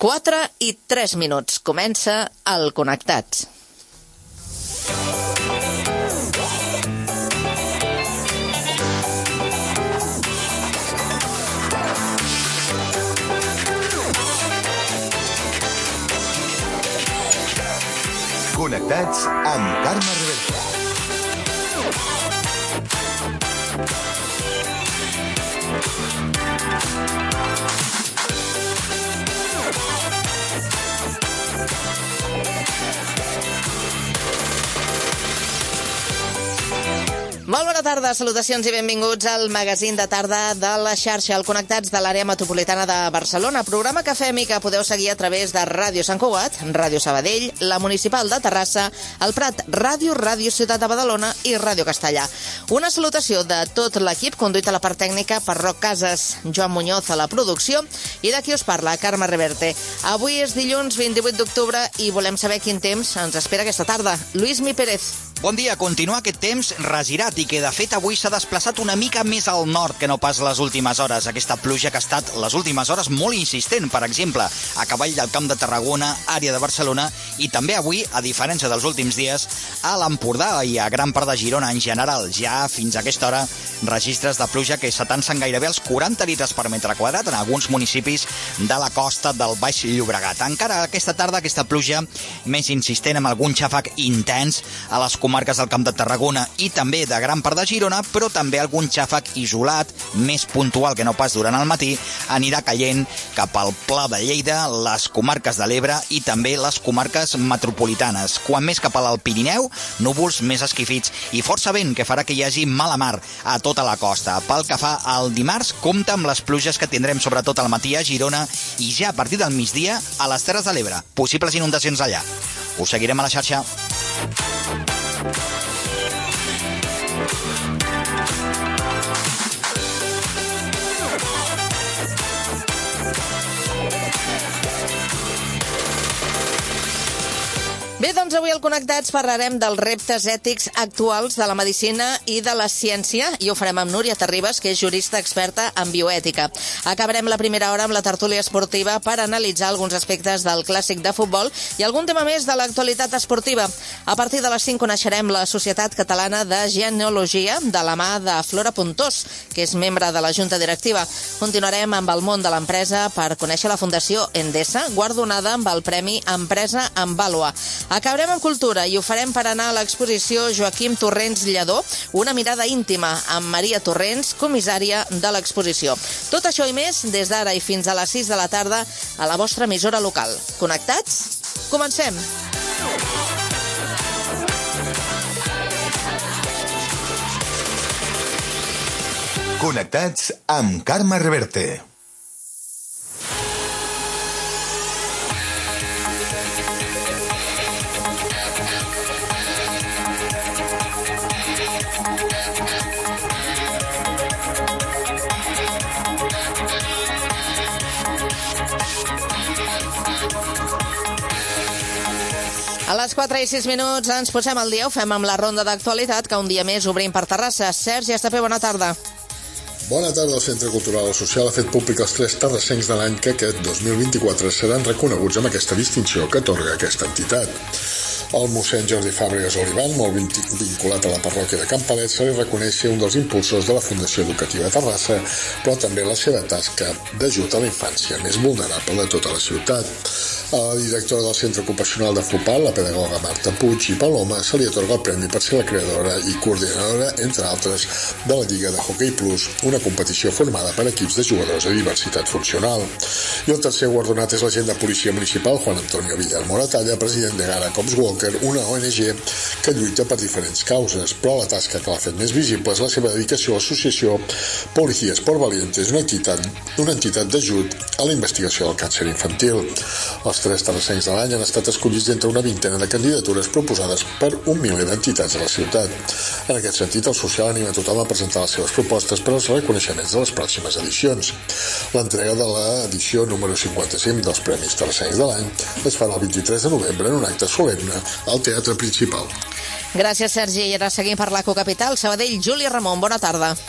4:03. Comença el Connectats. Connectats amb Carme Reverte. Molt bona tarda, salutacions i benvinguts al magazín de tarda de la xarxa, el Connectats de l'àrea metropolitana de Barcelona, programa que fem i que podeu seguir a través de Ràdio Sant Cugat, Ràdio Sabadell, la Municipal de Terrassa, el Prat Ràdio, Ràdio Ciutat de Badalona i Ràdio Castellà. Una salutació de tot l'equip, conduït a la part tècnica per Roc Casas, Joan Muñoz a la producció i de qui us parla, Carme Reverte. Avui és dilluns 28 d'octubre i volem saber quin temps ens espera aquesta tarda. Lluís Mi Pérez. Bon dia. Continua aquest temps regirat i que, de fet, avui s'ha desplaçat una mica més al nord que no pas les últimes hores. Aquesta pluja que ha estat les últimes hores molt insistent, per exemple, a cavall del Camp de Tarragona, àrea de Barcelona, i també avui, a diferència dels últims dies, a l'Empordà i a gran part de Girona en general. Ja fins a aquesta hora, registres de pluja que s'atancen gairebé als 40 litres per metre quadrat en alguns municipis de la costa del Baix Llobregat. Encara aquesta tarda, aquesta pluja més insistent amb algun xàfec intens a les comarques del Camp de Tarragona i també de gran part de Girona, però també algun xàfec isolat, més puntual que no pas durant el matí, anirà caient cap al Pla de Lleida, les comarques de l'Ebre i també les comarques metropolitanes. Quan més cap al Pirineu, núvols més esquifits i força vent que farà que hi hagi mala mar a tota la costa. Pel que fa al dimarts, compta amb les pluges que tindrem sobretot al matí a Girona i ja a partir del migdia a les Terres de l'Ebre. Possibles inundacions allà. Us seguirem a la xarxa. Bé, doncs avui al Connectats parlarem dels reptes ètics actuals de la medicina i de la ciència i ho farem amb Núria Terribas, que és jurista experta en bioètica. Acabarem la primera hora amb la tertúlia esportiva per analitzar alguns aspectes del clàssic de futbol i algun tema més de l'actualitat esportiva. A partir de les 5 coneixerem la Societat Catalana de Genealogia de la mà de Flora Puntós, que és membre de la Junta Directiva. Continuarem amb el món de l'empresa per conèixer la Fundació Endesa, guardonada amb el Premi Empresa en Vàlua. Acabarem amb cultura i ho farem per anar a l'exposició Joaquim Torrents Lledó, una mirada íntima amb Maria Torrents, comissària de l'exposició. Tot això i més des d'ara i fins a les 6 de la tarda a la vostra emissora local. Connectats? Comencem! Connectats amb Carme Reverte. A les 4:06 ens posem al dia, ho fem amb la ronda d'actualitat que un dia més obrim per Terrassa. Sergi Estapé, bona tarda. Bona tarda. El Centre Cultural Social ha fet públic els 3 terrassencs de l'any que aquest 2024 seran reconeguts amb aquesta distinció que atorga aquesta entitat. El mossèn Jordi Fàbregas Olivan, molt vinculat a la parròquia de Campalet, se li reconeix ser un dels impulsors de la Fundació Educativa de Terrassa, però també la seva tasca d'ajut a la infància més vulnerable de tota la ciutat. A la directora del Centre Ocupacional de Fopal, la pedagoga Marta Puig i Paloma, se li atorga el premi per ser la creadora i coordinadora, entre altres, de la Lliga de Hockey Plus, una competició formada per equips de jugadors de diversitat funcional. I el tercer guardonat és l'agent de policia municipal, Juan Antonio Villar Moratalla, president de Gara Cops Walker, una ONG que lluita per diferents causes, però la tasca que l'ha fet més visible és la seva dedicació a l'associació Policías por Valientes, una entitat d'ajut a la investigació del càncer infantil. Els 3 terrassencs de l'any han estat escollits entre una vintena de candidatures proposades per un miler d'entitats de la ciutat. En aquest sentit, el social anima tothom a presentar les seves propostes per als reconeixements de les pròximes edicions. L'entrega de l'edició número 55 dels Premis Terrassencs de l'any es farà el 23 de novembre en un acte solemne al Teatre Principal. Gràcies, Sergi. I ara seguim per l'Ecocapital. Sabadell, Júlia Ramon, bona tarda.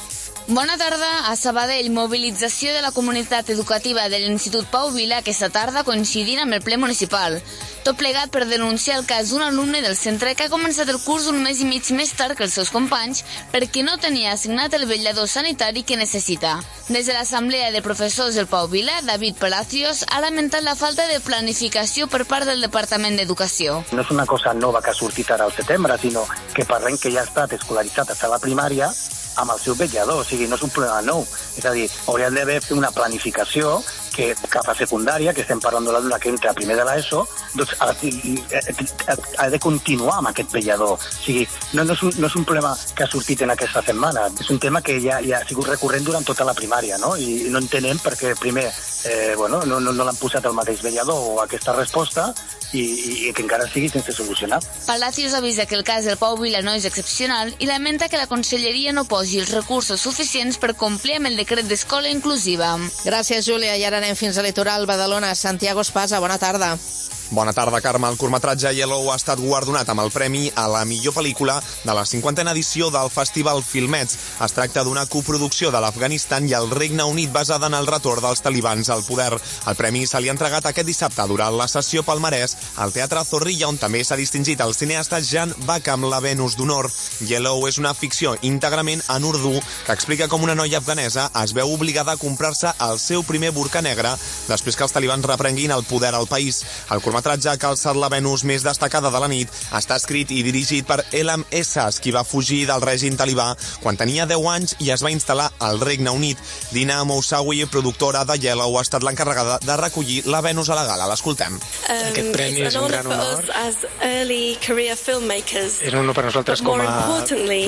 Bona tarda. A Sabadell, mobilització de la comunitat educativa de l'Institut Pau Vila aquesta tarda coincidint amb el ple municipal. Tot plegat per denunciar el cas d'un alumne del centre que ha començat el curs un mes i mig més tard que els seus companys perquè no tenia assignat el vetllador sanitari que necessita. Des de l'Assemblea de Professors del Pau Vila, David Palacios ha lamentat la falta de planificació per part del Departament d'Educació. No és una cosa nova que ha sortit ara al setembre, sinó que parlem que ja ha estat escolaritzat a la primària amb el seu vetllador, o sigui, no és un problema nou. És a dir, hauríem d'haver fet una planificació que cap a secundària, que estem parlant de l'alumne que entra a primer de l'ESO, doncs ha de continuar amb aquest vetllador. O sigui, no és un problema que ha sortit en aquesta setmana, és un tema que ja ha sigut recurrent durant tota la primària, no? I no entenem perquè, primer, no l'han posat el mateix vetllador o aquesta resposta i que encara sigui sense solucionar. Palacios avisa que el cas del Pau Vila no és excepcional i lamenta que la Conselleria no posi els recursos suficients per complir amb el decret d'escola inclusiva. Gràcies, Júlia. I ara anem fins a Litoral, Badalona. Santiago Espasa, bona tarda. Bona tarda, Carme. El curtmetratge Yellow ha estat guardonat amb el premi a la millor pel·lícula de la 50a edició del Festival Filmets. Es tracta d'una coproducció de l'Afganistan i el Regne Unit basada en el retorn dels talibans al poder. El premi se li ha entregat aquest dissabte durant la sessió Palmarès al Teatre Zorrilla, on també s'ha distingit el cineasta Jan Bach amb la Venus d'Honor. Yellow és una ficció íntegrament en urdú que explica com una noia afganesa es veu obligada a comprar-se el seu primer burca negre després que els talibans reprenguin el poder al país. El curtmetratge que ha alçat la Venus més destacada de la nit està escrit i dirigit per Elam Essas, qui va fugir del règim talibà quan tenia 10 anys i es va instal·lar al Regne Unit. Dina Moussaoui, productora de Yellow, ha estat l'encarregada de recollir la Venus a la gala. L'escoltem. Aquest premi és un gran honor. És un honor per nosaltres com a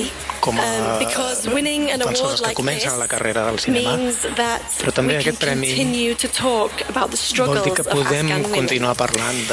persones que comencen la carrera del cinema, però també aquest premi vol dir que podem continuar parlant de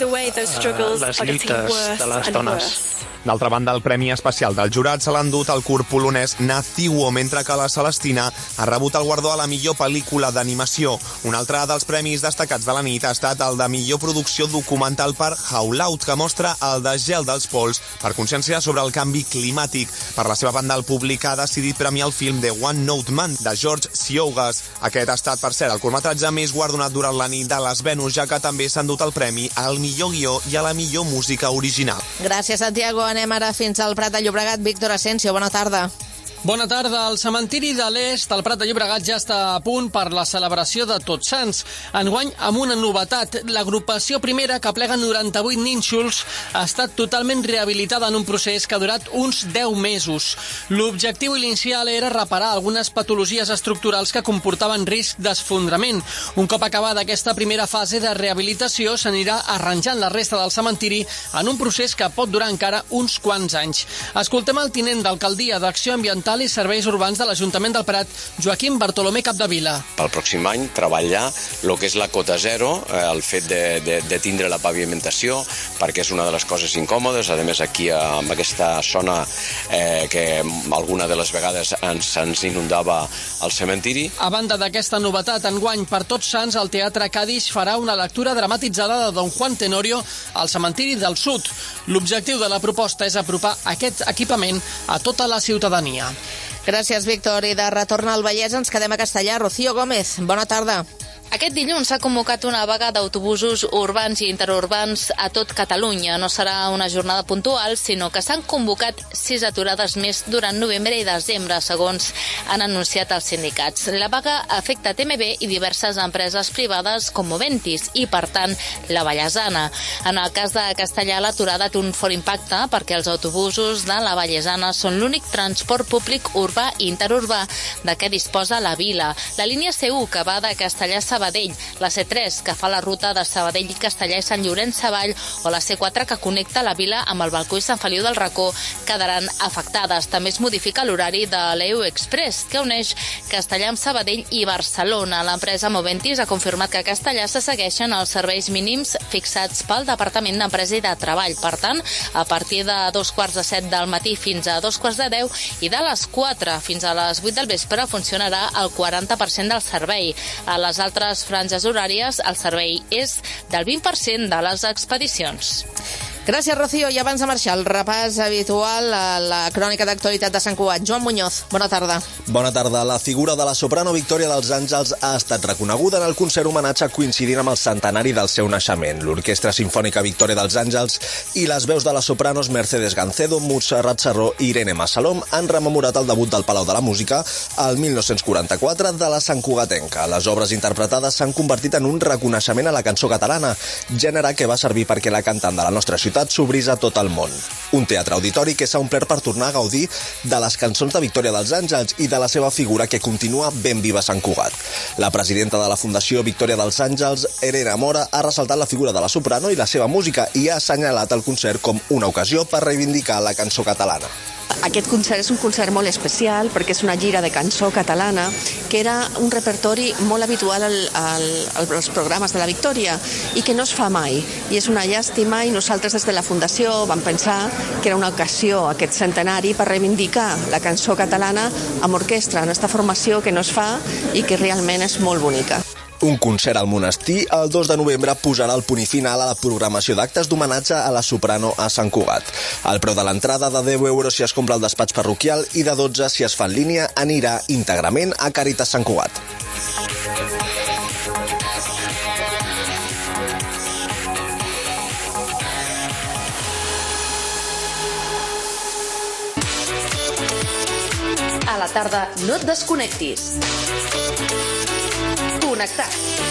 les lluites de les dones. D'altra banda, el Premi Especial del Jurat se l'ha endut el curt polonès Naciwo, mentre que la Celestina ha rebut el guardó a la millor pel·lícula d'animació. Un altre dels premis destacats de la nit ha estat el de millor producció documental per Howlout, que mostra el desgel dels pols per consciència sobre el canvi climàtic. Per la seva banda, el públic ha decidit premiar el film The One Note Man, de George Siogas. Aquest ha estat, per cert, el curtmetratge més guardonat durant la nit de les Venus, ja que també s'ha endut el premi al millor guió i a la millor música original. Gràcies, Santiago. Anem ara fins al Prat de Llobregat. Víctor Asensio, bona tarda. Bona tarda. El cementiri de l'Est, al Prat de Llobregat, ja està a punt per la celebració de Tots Sants. Enguany, amb una novetat. L'agrupació primera, que plega 98 nínxols, ha estat totalment rehabilitada en un procés que ha durat uns 10 mesos. L'objectiu inicial era reparar algunes patologies estructurals que comportaven risc d'esfondrament. Un cop acabada aquesta primera fase de rehabilitació, s'anirà arranjant la resta del cementiri en un procés que pot durar encara uns quants anys. Escoltem el tinent d'Alcaldia d'Acció Ambiental i Serveis Urbans de l'Ajuntament del Prat, Joaquim Bartolomé Capdevila. Pel pròxim any treballar el que és la cota zero, el fet de tindre la pavimentació, perquè és una de les coses incòmodes. A més, aquí amb aquesta zona que alguna de les vegades ens inundava el cementiri. A banda d'aquesta novetat, enguany per Tots Sants, el Teatre Cadix farà una lectura dramatitzada de Don Juan Tenorio al cementiri del Sud. L'objectiu de la proposta és apropar aquest equipament a tota la ciutadania. Gràcies, Víctor. I de retorn al Vallès ens quedem a Castellà. Rocío Gómez, bona tarda. Aquest dilluns s'ha convocat una vaga d'autobusos urbans i interurbans a tot Catalunya. No serà una jornada puntual, sinó que s'han convocat 6 aturades més durant novembre i desembre, segons han anunciat els sindicats. La vaga afecta TMB i diverses empreses privades com Moventis i, per tant, la Vallesana. En el cas de Castellà, l'aturada té un fort impacte perquè els autobusos de la Vallesana són l'únic transport públic urbà i interurbà de què disposa la vila. La línia C1, que va de Castellà a Sabadell, la C3, que fa la ruta de Sabadell i Castellà i Sant Llorenç Savall, o la C4, que connecta la vila amb el Balcó i Sant Feliu del Racó, quedaran afectades. També es modifica l'horari de l'EU Express, que uneix Castellà amb Sabadell i Barcelona. L'empresa Moventis ha confirmat que a Castellà se segueixen els serveis mínims fixats pel Departament d'Empresa i de Treball. Per tant, a partir de 2:45 del matí fins a 2:10 i de les 4 fins a les 8 del vespre funcionarà el 40% del servei. A les altres franges horàries, el servei és del 20% de les expedicions. Gràcies, Rocío. I abans de marxar, el repàs habitual a la crònica d'actualitat de Sant Cugat. Joan Muñoz, bona tarda. Bona tarda. La figura de la soprano Victòria dels Àngels ha estat reconeguda en el concert homenatge coincidint amb el centenari del seu naixement. L'Orquestra Simfònica Victòria dels Àngels i les veus de les sopranos Mercedes Gancedo, Montserrat Sarró i Irene Massalom han rememorat el debut del Palau de la Música al 1944 de la santcugatenca. Les obres interpretades s'han convertit en un reconeixement a la cançó catalana, gènere que va servir perquè la cantant de la nostra ciutat s'obrís a tot el món. Un teatre auditori que s'ha omplert per tornar a gaudir de les cançons de Victòria dels Àngels i de la seva figura que continua ben viva a Sant Cugat. La presidenta de la Fundació Victòria dels Àngels, Elena Mora, ha ressaltat la figura de la soprano i la seva música i ha assenyalat el concert com una ocasió per reivindicar la cançó catalana. Aquest concert és un concert molt especial perquè és una gira de cançó catalana que era un repertori molt habitual als programes de la Victòria i que no es fa mai. I és una llàstima i nosaltres des de la Fundació vam pensar que era una ocasió aquest centenari per reivindicar la cançó catalana amb orquestra en aquesta formació que no es fa i que realment és molt bonica. Un concert al monestir el 2 de novembre posarà el punt final a la programació d'actes d'homenatge a la soprano a Sant Cugat. El preu de l'entrada de 10 euros si es compra al despatx parroquial i de 12 si es fa en línia anirà íntegrament a Càritas Sant Cugat. A la tarda no et desconnectis. Connectat.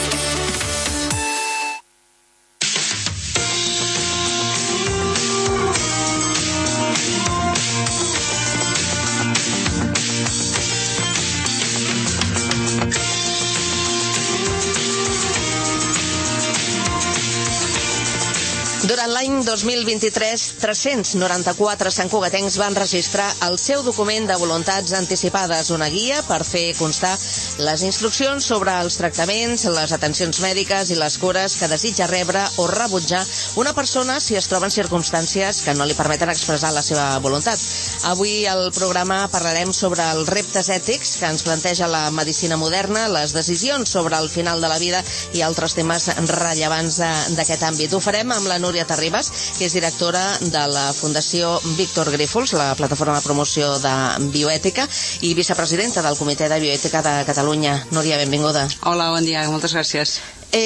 Durant l'any 2023, 394 santcugatencs van registrar el seu document de voluntats anticipades, una guia per fer constar les instruccions sobre els tractaments, les atencions mèdiques i les cures que desitja rebre o rebutjar una persona si es troba en circumstàncies que no li permeten expressar la seva voluntat. Avui al programa parlarem sobre els reptes ètics que ens planteja la medicina moderna, les decisions sobre el final de la vida i altres temes rellevants d'aquest àmbit. Ho farem amb la Núria Terribas, que és directora de la Fundació Víctor Grífols, la plataforma de promoció de bioètica, i vicepresidenta del Comitè de Bioètica de Catalunya. Núria, benvinguda. Hola, bon dia, moltes gràcies.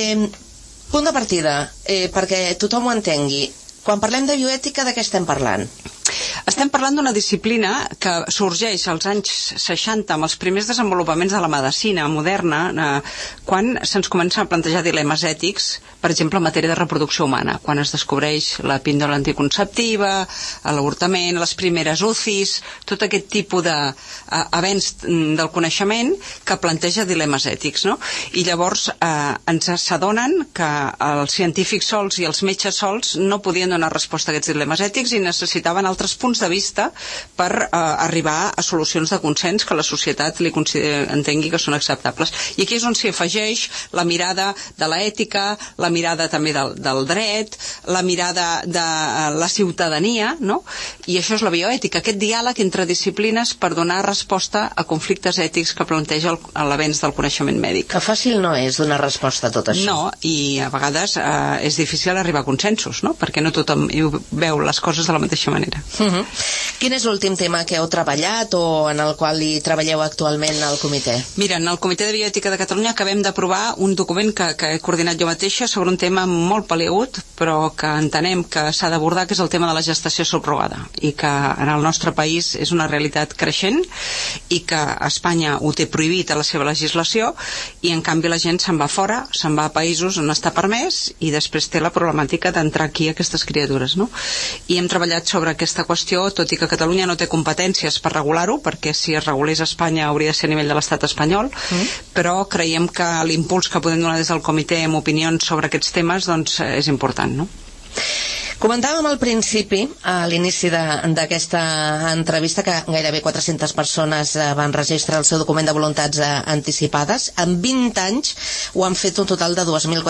Punt de partida, perquè tothom ho entengui. Quan parlem de bioètica, de què estem parlant? Estem parlant d'una disciplina que sorgeix als anys 60 amb els primers desenvolupaments de la medicina moderna, quan se'ns comença a plantejar dilemes ètics, per exemple, en matèria de reproducció humana, quan es descobreix la píndola anticonceptiva, l'avortament, les primeres UCIs, tot aquest tipus d'avenç del coneixement que planteja dilemes ètics, no? I llavors ens s'adonen que els científics sols i els metges sols no podien donar resposta a aquests dilemes ètics i necessitaven altres punts de vista per arribar a solucions de consens que la societat entengui que són acceptables. I aquí és on s'hi afegeix la mirada de l'ètica, la mirada també del dret, la mirada de la ciutadania, no? I això és la bioètica, aquest diàleg entre disciplines per donar resposta a conflictes ètics que planteja l'avenç del coneixement mèdic. Que fàcil no és donar resposta a tot això. No, i a vegades és difícil arribar a consensos, no? Perquè no tothom veu les coses de la mateixa manera. Quin és l'últim tema que heu treballat o en el qual hi treballeu actualment al comitè? Mira, en el Comitè de Bioètica de Catalunya acabem d'aprovar un document que he coordinat jo mateixa sobre un tema molt palegut, però que entenem que s'ha d'abordar, que és el tema de la gestació subrogada, i que en el nostre país és una realitat creixent i que Espanya ho té prohibit a la seva legislació i en canvi la gent se'n va fora, se'n va a països on està permès i després té la problemàtica d'entrar aquí aquestes criatures, no? I hem treballat sobre aquesta qüestió, tot i que Catalunya no té competències per regular-ho, perquè si es regulés a Espanya hauria de ser a nivell de l'estat espanyol, però creiem que l'impuls que podem donar des del comitè amb opinions sobre aquests temes doncs és important, no? Comentàvem al principi, a l'inici d'aquesta entrevista, que gairebé 400 persones van registrar el seu document de voluntats anticipades. En 20 anys ho han fet un total de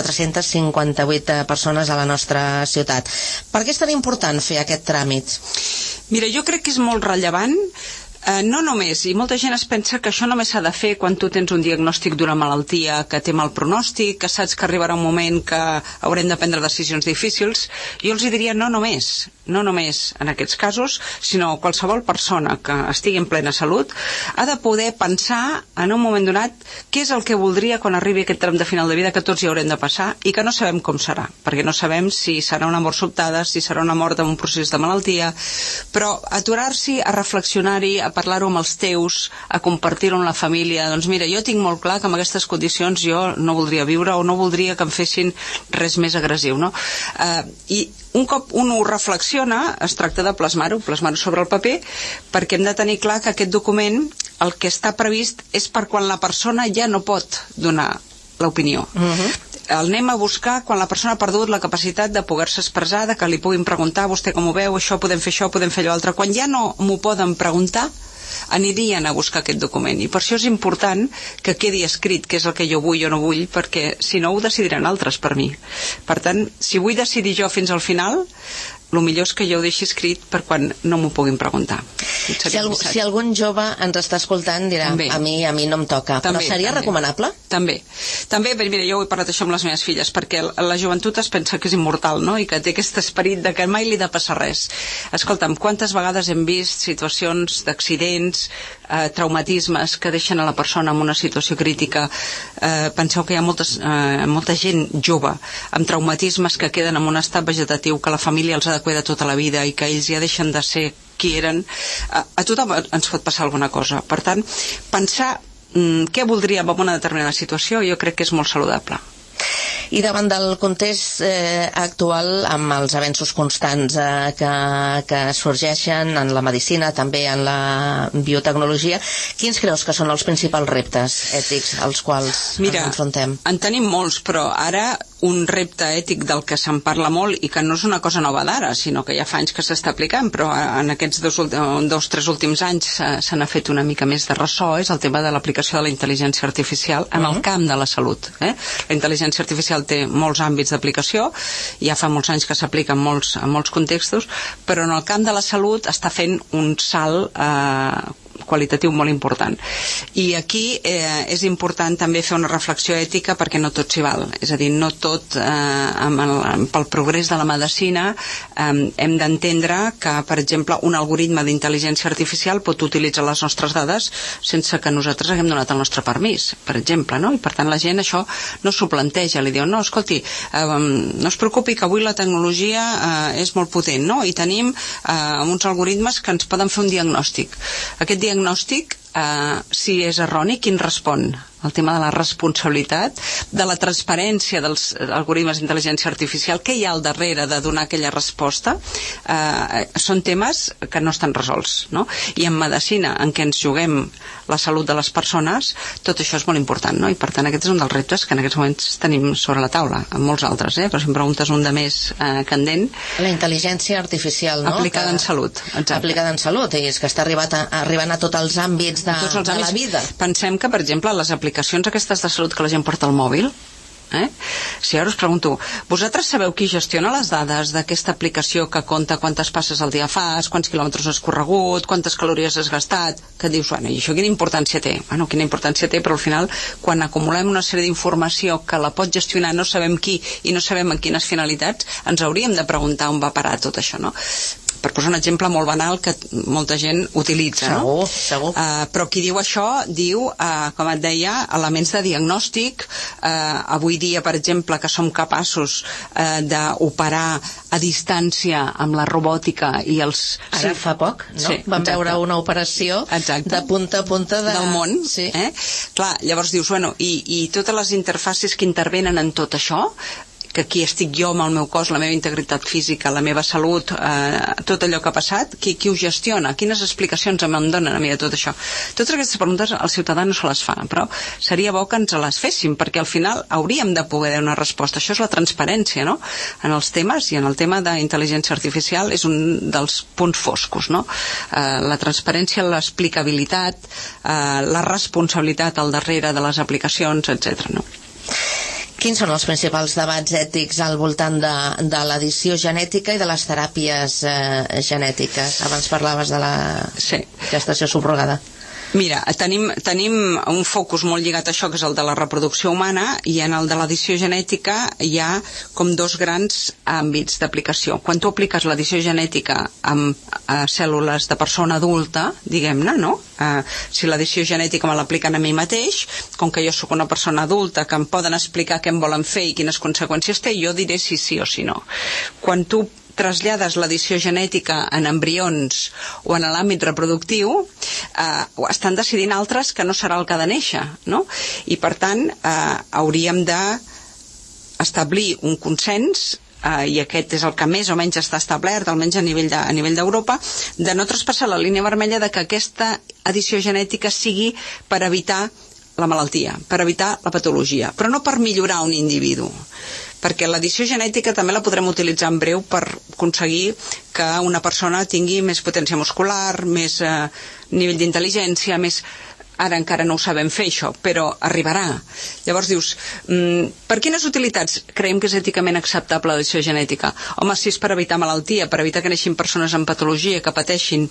2.458 persones a la nostra ciutat. Per què és tan important fer aquest tràmit? Mira, jo crec que és molt rellevant No només, i molta gent es pensa que això només s'ha de fer quan tu tens un diagnòstic d'una malaltia que té mal pronòstic, que saps que arribarà un moment que haurem de prendre decisions difícils. Jo els diria no només en aquests casos, sinó qualsevol persona que estigui en plena salut ha de poder pensar en un moment donat què és el que voldria quan arribi aquest tram de final de vida que tots hi haurem de passar i que no sabem com serà, perquè no sabem si serà una mort sobtada, si serà una mort en un procés de malaltia, però aturar-s'hi a reflexionar-hi, a parlar-ho amb els teus, a compartir-ho amb la família. Doncs mira, jo tinc molt clar que amb aquestes condicions jo no voldria viure o no voldria que em fessin res més agressiu, no? I un cop un ho reflexiona, es tracta de plasmar-ho sobre el paper, perquè hem de tenir clar que aquest document, el que està previst és per quan la persona ja no pot donar l'opinió. El anem a buscar quan la persona ha perdut la capacitat de poder-se expressar, de que li puguin preguntar vostè com ho veu, això, podem fer allò altre. Quan ja no m'ho poden preguntar, anirien a buscar aquest document, i per això és important que quedi escrit què és el que jo vull o no vull, perquè si no ho decidiran altres per mi. Per tant, si vull decidir jo fins al final, el millor és que jo ho deixi escrit per quan no m'ho puguin preguntar. Si algun jove ens està escoltant dirà, a mi no em toca, però seria recomanable? També, mira, jo ho he parlat això amb les meves filles, perquè la joventut es pensa que és immortal, no?, i que té aquest esperit de que mai li ha de passar res. Escolta'm, quantes vegades hem vist situacions d'accidents, traumatismes que deixen a la persona en una situació crítica. Penseu que hi ha molta gent jove amb traumatismes que queden en un estat vegetatiu que la família els ha de cuidar tota la vida i que ells ja deixen de ser qui eren. A tothom ens pot passar alguna cosa. Per tant, pensar què voldríem en una determinada situació jo crec que és molt saludable. I davant del context actual, amb els avenços constants que sorgeixen en la medicina, també en la biotecnologia, quins creus que són els principals reptes ètics als quals ens enfrontem? Mira, en tenim molts, però ara un repte ètic del que se'n parla molt i que no és una cosa nova d'ara, sinó que ja fa anys que s'està aplicant, però en aquests tres últims anys se n'ha fet una mica més de ressò, és el tema de l'aplicació de la intel·ligència artificial en el camp de la salut. La intel·ligència artificial té molts àmbits d'aplicació, ja fa molts anys que s'aplica en molts contextos, però en el camp de la salut està fent un salt qualitatiu molt important. I aquí és important també fer una reflexió ètica perquè no tot s'hi val. És a dir, no tot pel progrés de la medicina hem d'entendre que, per exemple, un algoritme d'intel·ligència artificial pot utilitzar les nostres dades sense que nosaltres haguem donat el nostre permís, per exemple, no? I per tant la gent això no s'ho planteja, li diu, no, escolti, no es preocupi que avui la tecnologia és molt potent, no? I tenim uns algoritmes que ens poden fer un diagnòstic. Aquest diagnòstic, si és erroni, quin respon? El tema de la responsabilitat, de la transparència dels algoritmes d'intel·ligència artificial, què hi ha al darrere de donar aquella resposta, són temes que no estan resolts, no? I en medicina, en què ens juguem la salut de les persones, tot això és molt important, no? I per tant aquest és un dels reptes que en aquests moments tenim sobre la taula, amb molts altres, però si em preguntes un de més candent... La intel·ligència artificial, no? Aplicada en salut, exacte. Aplicada en salut, i és que està arribant a tots els àmbits de la vida. Pensem que, per exemple, les aplicacions aquestes de salut que la gent porta al mòbil, si ara us pregunto, vosaltres sabeu qui gestiona les dades d'aquesta aplicació que compta quantes passes al dia fas, quants quilòmetres has corregut, quantes calories has gastat, que dius, bueno, i això quina importància té? Bueno, quina importància té, però al final quan acumulem una sèrie d'informació que la pot gestionar no sabem qui i no sabem en quines finalitats, ens hauríem de preguntar on va parar tot això, no? Per posar un exemple molt banal que molta gent utilitza, no? Segur. Però qui diu això diu, com et deia, elements de diagnòstic. Avui dia, per exemple, que som capaços d'operar a distància amb la robòtica i els... Ara fa poc, no? Sí, vam veure una operació de punta a punta del món. Sí. Clar, llavors dius, bueno, i totes les interfaces que intervenen en tot això, que aquí estic jo amb el meu cos, la meva integritat física, la meva salut, tot allò que ha passat, qui ho gestiona? Quines explicacions em donen a mi de tot això? Totes aquestes preguntes el ciutadà no se les fa, però seria bo que ens les féssim, perquè al final hauríem de poder donar una resposta. Això és la transparència, no? En els temes, i en el tema d'intel·ligència artificial és un dels punts foscos, no? La transparència, l'explicabilitat, la responsabilitat al darrere de les aplicacions, etc. no? Quins són els principals debats ètics al voltant de l'edició genètica i de les teràpies genètiques? Abans parlaves de la gestació subrogada. Mira, tenim un focus molt lligat a això, que és el de la reproducció humana, i en el de l'edició genètica hi ha com dos grans àmbits d'aplicació. Quan tu apliques l'edició genètica amb cèl·lules de persona adulta, diguem-ne, no? Si l'edició genètica me l'apliquen a mi mateix, com que jo sóc una persona adulta que em poden explicar què em volen fer i quines conseqüències té, jo diré si sí o si no. Quan tu trasllades l'edició genètica en embrions o en l'àmbit reproductiu, estan decidint altres que no serà el que ha de néixer, no? I per tant hauríem d'establir un consens, i aquest és el que més o menys està establert, almenys a nivell d'Europa, de no traspassar la línia vermella de que aquesta edició genètica sigui per evitar la malaltia, per evitar la patologia, però no per millorar un individu, perquè l'edició genètica també la podrem utilitzar en breu per aconseguir que una persona tingui més potència muscular, més nivell d'intel·ligència, més... Ara encara no ho sabem fer, això, però arribarà. Llavors dius, per quines utilitats creiem que és èticament acceptable l'edició genètica? Home, si és per evitar malaltia, per evitar que neixin persones amb patologia, que pateixin,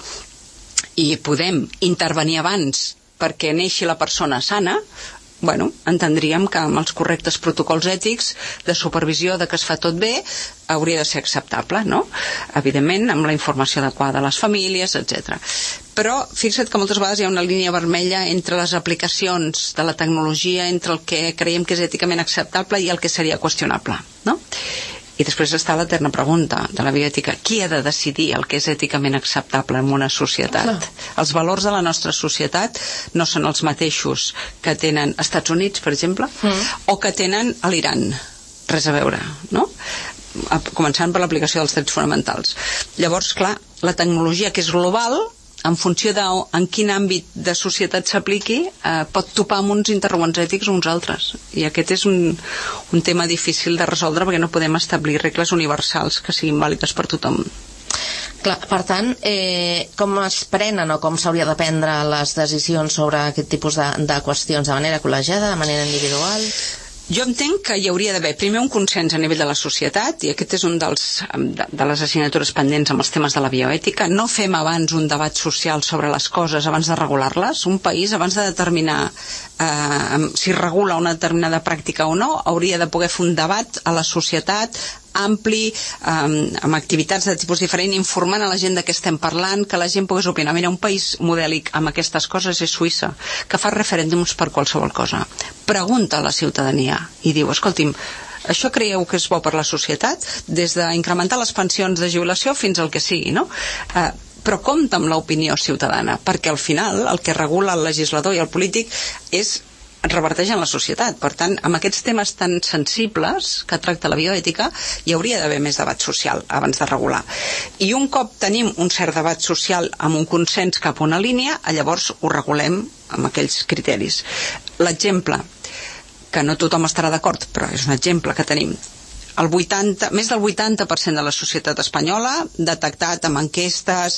i podem intervenir abans perquè neixi la persona sana, bueno, entendríem que amb els correctes protocols ètics de supervisió de que es fa tot bé hauria de ser acceptable, no? Evidentment, amb la informació adequada a les famílies, etc. Però fixa't que moltes vegades hi ha una línia vermella entre les aplicacions de la tecnologia, entre el que creiem que és èticament acceptable i el que seria qüestionable, no? I després està l'eterna pregunta de la bioètica: qui ha de decidir el que és èticament acceptable en una societat? Els valors de la nostra societat no són els mateixos que tenen Estats Units, per exemple, o que tenen a l'Iran. Res a veure, no? Començant per l'aplicació dels drets fonamentals. Llavors, clar, la tecnologia, que és global, en funció de en quin àmbit de societat s'apliqui, pot topar amb uns interrogants ètics o uns altres. I aquest és un tema difícil de resoldre, perquè no podem establir regles universals que siguin vàlides per tothom. Clar, per tant, com es prenen o com s'hauria de prendre les decisions sobre aquest tipus de qüestions? De manera col·legiada, de manera individual? Jo entenc que hi hauria d'haver primer un consens a nivell de la societat, i aquest és un de les assignatures pendents amb els temes de la bioètica. No fem abans un debat social sobre les coses abans de regular-les. Un país, abans de determinar si regula una determinada pràctica o no, hauria de poder fer un debat a la societat ampli, amb activitats de tipus diferent, informant a la gent de què estem parlant, que la gent pogués opinar. Mira, un país modèlic amb aquestes coses és Suïssa, que fa referèndums per qualsevol cosa. Pregunta a la ciutadania i diu, escolti'm, això creieu que és bo per la societat? Des d'incrementar les pensions de jubilació fins al que sigui, no? Però compta amb l'opinió ciutadana, perquè al final el que regula el legislador i el polític reverteix en la societat. Per tant, amb aquests temes tan sensibles que tracta la bioètica, hi hauria d'haver més debat social abans de regular. I un cop tenim un cert debat social amb un consens cap a una línia, llavors ho regulem amb aquells criteris. L'exemple, que no tothom estarà d'acord, però és un exemple que tenim, més del 80% de la societat espanyola, detectat amb enquestes,